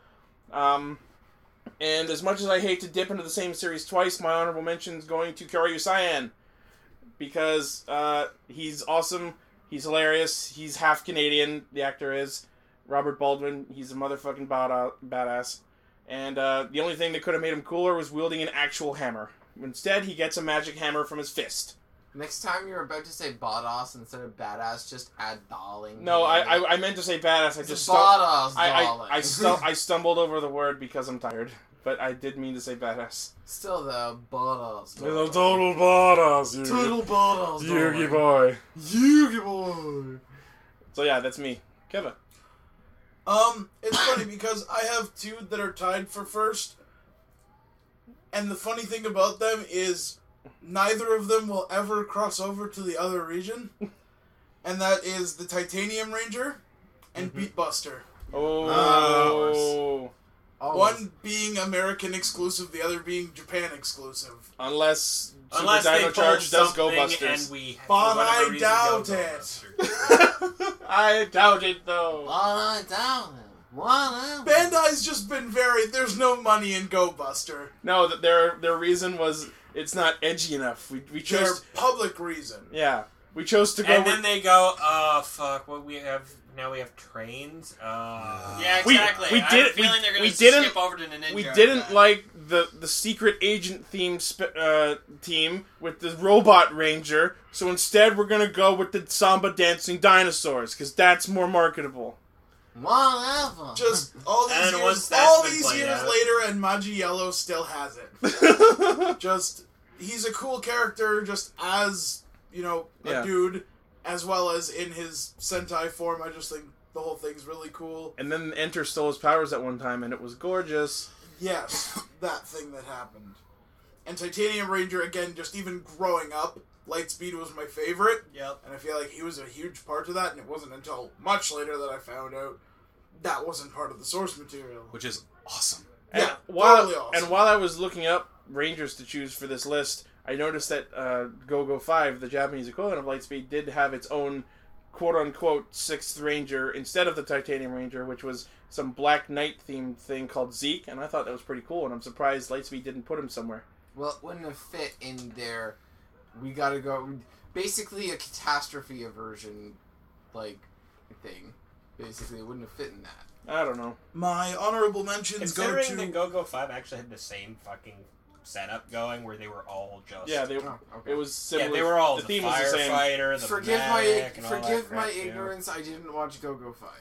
And as much as I hate to dip into the same series twice, my honorable mention is going to Kyoryu Cyan. Because he's awesome, he's hilarious, he's half Canadian, the actor is. Robert Baldwin, he's a motherfucking badass. And the only thing that could have made him cooler was wielding an actual hammer. Instead, he gets a magic hammer from his fist. Next time you're about to say badass instead of badass, just add darling. No, I meant to say badass. I just badass, darling. I stumbled over the word because I'm tired. But I did mean to say badass. Still the badass. He's a total badass, Yugi. Total badass. Yugi boy. Yugi boy. So yeah, that's me. Kevin. It's funny because I have two that are tied for first. And the funny thing about them is neither of them will ever cross over to the other region. And that is the Titanium Ranger and Beatbuster. Oh. One being American exclusive, the other being Japan exclusive. Unless Super Unless Dino they Charge does go something busters. and we, But for whatever I reason, doubt go it. Busters. I doubt it though. Bandai's just been there's no money in Go Buster. No, their reason was it's not edgy enough. We Their chose. public reason. Yeah, we chose to go. And with, then they go, oh, fuck, what we have... Now we have trains? Yeah, We- exactly. we I did- have a feeling they're we going to didn't- skip over to the ninja. we after didn't that. like the secret agent theme team with the robot ranger, so instead we're gonna go with the samba dancing dinosaurs because that's more marketable. Whatever. Just all these And once years, that's all been these played years out. later, and Magi Yellow still has it. Just he's a cool character, just as a Yeah. dude, as well as in his Sentai form. I just think the whole thing's really cool. And then Enter stole his powers at one time, and it was gorgeous. Yes, that thing that happened. And Titanium Ranger, again, just even growing up, Lightspeed was my favorite. Yep. And I feel like he was a huge part of that, and it wasn't until much later that I found out that wasn't part of the source material. Which is awesome. And Yeah, while, totally awesome. And while I was looking up Rangers to choose for this list, I noticed that Go-Go 5, the Japanese equivalent of Lightspeed, did have its own quote-unquote 6th Ranger instead of the Titanium Ranger, which was some Black Knight-themed thing called Zeke, and I thought that was pretty cool, and I'm surprised Lightspeed didn't put him somewhere. Well, it wouldn't have fit in there. We gotta go... Basically a catastrophe aversion, thing. Basically, it wouldn't have fit in that. I don't know. My honorable mentions go Considering to... that Go-Go 5 actually had the same fucking setup going, where they were all just... Yeah, Oh, okay. it was similar. Yeah, they were all the the theme was the same. firefighter, the Forgive mech, and all that forgive crap, my too. ignorance. I didn't watch Go-Go 5.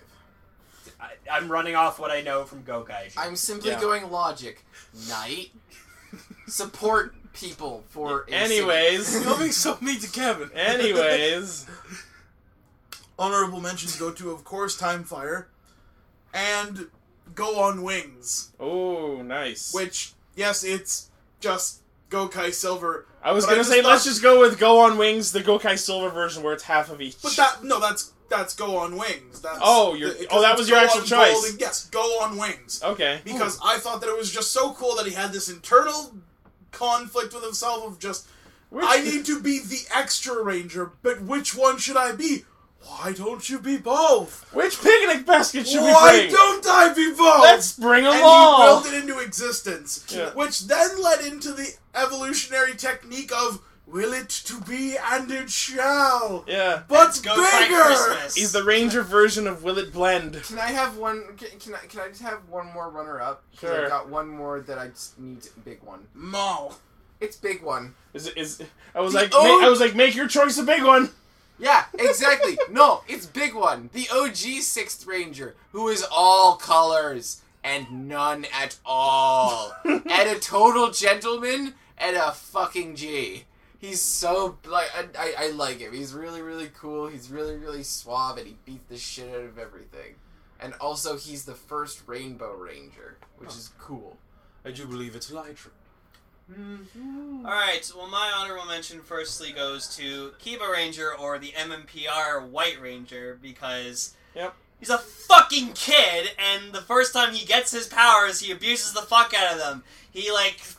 I'm running off what I know from Gokaiger. I'm simply Yeah. going logic. Knight. Support people for a Anyways. You're being so mean to Kevin. Anyways. Honorable mentions go to, of course, Time Fire and Go on Wings, Oh, nice. which, yes, it's just Gokai Silver. I was but gonna just say, thought- let's just go with Go on Wings, the Gokai Silver version, where it's half of each. But that's Go on Wings. That's, Oh, that was your Go actual on choice. Gold and- yes, Go on Wings. Okay. Because I thought that it was just so cool that he had this internal conflict with himself of just, I need to be the extra ranger, but which one should I be? Why don't you be both? Which picnic basket should we Why bring? don't I be both? Let's bring them And all. he willed it into existence, Yeah. which then led into the evolutionary technique of will it to be and it shall, Yeah. but Go fight bigger. Christmas. He's the Ranger version of Will It Blend. Can I have one? Can I just have one more runner up? Sure. I got one more that I just need. Big one. Mo. It's big one. I was The like, make your choice a big one. Yeah, exactly. No, it's big one. The OG 6th Ranger, who is all colors and none at all. And a total gentleman and a fucking G. He's so, I like him. He's really, really cool. He's really, really suave, and he beats the shit out of everything. And also, he's the first Rainbow Ranger, which is cool. I do believe it's Lytra. Alright, well, my honorable mention firstly goes to Kiba Ranger, or the MMPR White Ranger, because Yep. he's a fucking kid, and the first time he gets his powers, he abuses the fuck out of them. He,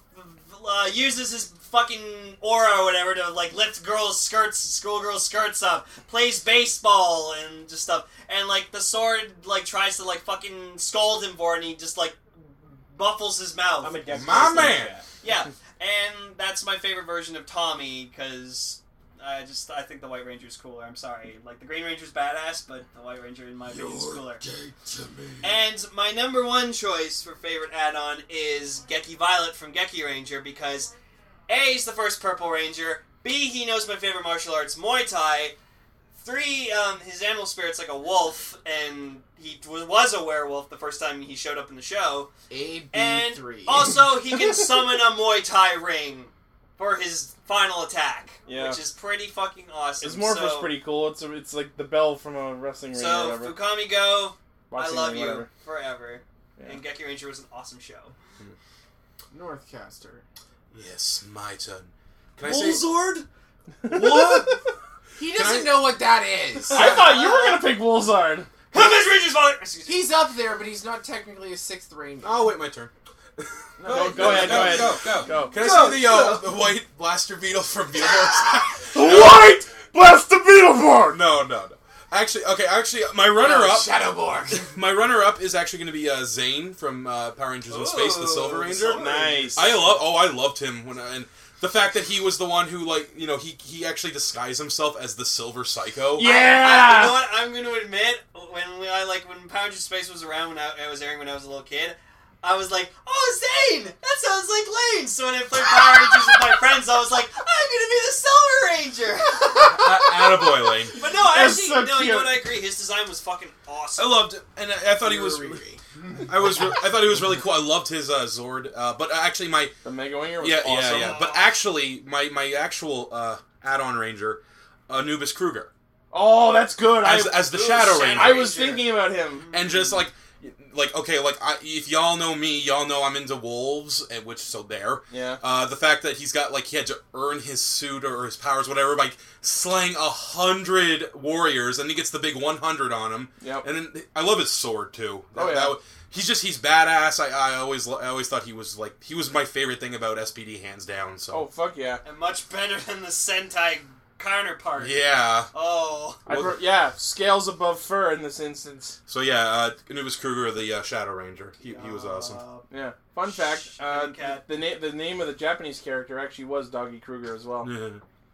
uses his fucking aura or whatever to, lift schoolgirls' skirts up, plays baseball and just stuff, and, the sword, tries to, fucking scold him for it, and he just, muffles his mouth. I'm a Dex My Racer, man! yeah. Yeah, and that's my favorite version of Tommy, because I think the White Ranger's cooler. I'm sorry. The Green Ranger's badass, but the White Ranger, in my opinion, is cooler. And my number one choice for favorite add-on is Geki Violet from Geki Ranger, because A, he's the first Purple Ranger, B, he knows my favorite martial arts, Muay Thai, 3, his animal spirit's like a wolf, and he was a werewolf the first time he showed up in the show. And AB3. also, he can summon a Muay Thai ring for his final attack, Yeah. which is pretty fucking awesome. His morpher's pretty cool. It's like the bell from a wrestling ring or So, whatever. Fukami Go, I Boxing love ring, you whatever. forever. Yeah. And Geki Ranger was an awesome show. Northcaster. Yes, my turn. Can I say... Bullzord? What? He doesn't know what that is. I thought you were gonna pick Wolzard. Come Ranger's father! Excuse me. He's up there, but he's not technically a 6th Ranger. Oh, wait, my turn. Go ahead. Go. Can I say the white blaster beetle from Beetleborgs? White Blaster Beetleborg. No. Actually, my runner-up... Shadowborg. My runner-up is actually going to be Zane from Power Rangers in Space, the Silver Ranger. Nice. I loved him and the fact that he was the one who he actually disguised himself as the Silver Psycho. You know Yeah. what? I'm going to admit, when Power Rangers Space was around when I was airing when I was a little kid, I was like, oh, Zane! That sounds like Lane! So when I played Power Rangers with my friends, I was like, I'm going to be the Silver Ranger. Attaboy, Lane. But no, That's actually, so no, you cute. know what? I agree. His design was fucking awesome. I loved it, and I thought he was. I thought he was really cool. I loved his Zord, but actually The Mega Winger was yeah, awesome. yeah. But actually, my actual add-on Ranger, Anubis Kruger, Oh, that's good. as the Shadow Shadow Ranger, I was thinking about him. and just like okay, if y'all know me, y'all know I'm into wolves, and Yeah. the fact that he's got he had to earn his suit or his powers, whatever, by slaying 100 warriors, and he gets the big 100 on him. Yep. And then I love his sword too. Oh, yeah. He's badass. I always thought he was my favorite thing about SPD, hands down. So Oh, fuck yeah. And much better than the Sentai counterpart. yeah. Oh. Yeah, scales above fur in this instance. So yeah, Anubis Kruger, the Shadow Ranger. He was awesome. Yeah. Fun fact, Shiny cat. the name of the Japanese character actually was Doggy Kruger as well. Yeah.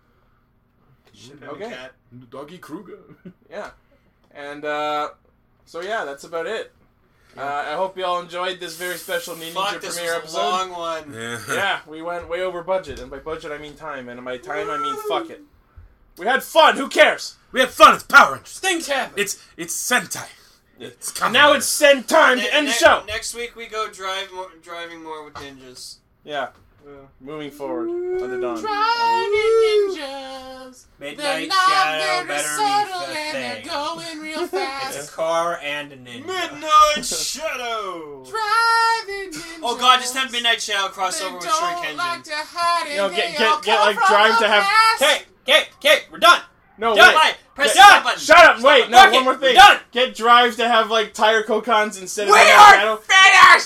Okay. Cat. Doggy Kruger. Yeah. And, so yeah, that's about it. I hope you all enjoyed this very special Ninja Fuck, this premiere was a episode. long one. Yeah. Yeah, we went way over budget, and by budget I mean time, and by time I mean fuck it. We had fun, who cares? We had fun. It's Power Rangers. Things happen. It's Sentai. It's And now it's send time to end the show! Next week we go driving more with ninjas. Yeah. Moving forward on the dawn. Ninjas. Midnight They're not Shadow very better subtle be the and they're thing. going real It's fast. a car and a ninja. Midnight Shadow. Driving ninjas. Oh god, just have Midnight Shadow cross They over with don't Shuriken. like to hide You know, and get they all like come Drive from to have. the past. Okay, we're done. No, Done. wait. Fine. Press Get- the stop button. Shut up! Wait, no, Fuck one it, more thing. we're done. Get Drive to have like tire cocons instead of We Midnight are Shadow. finished!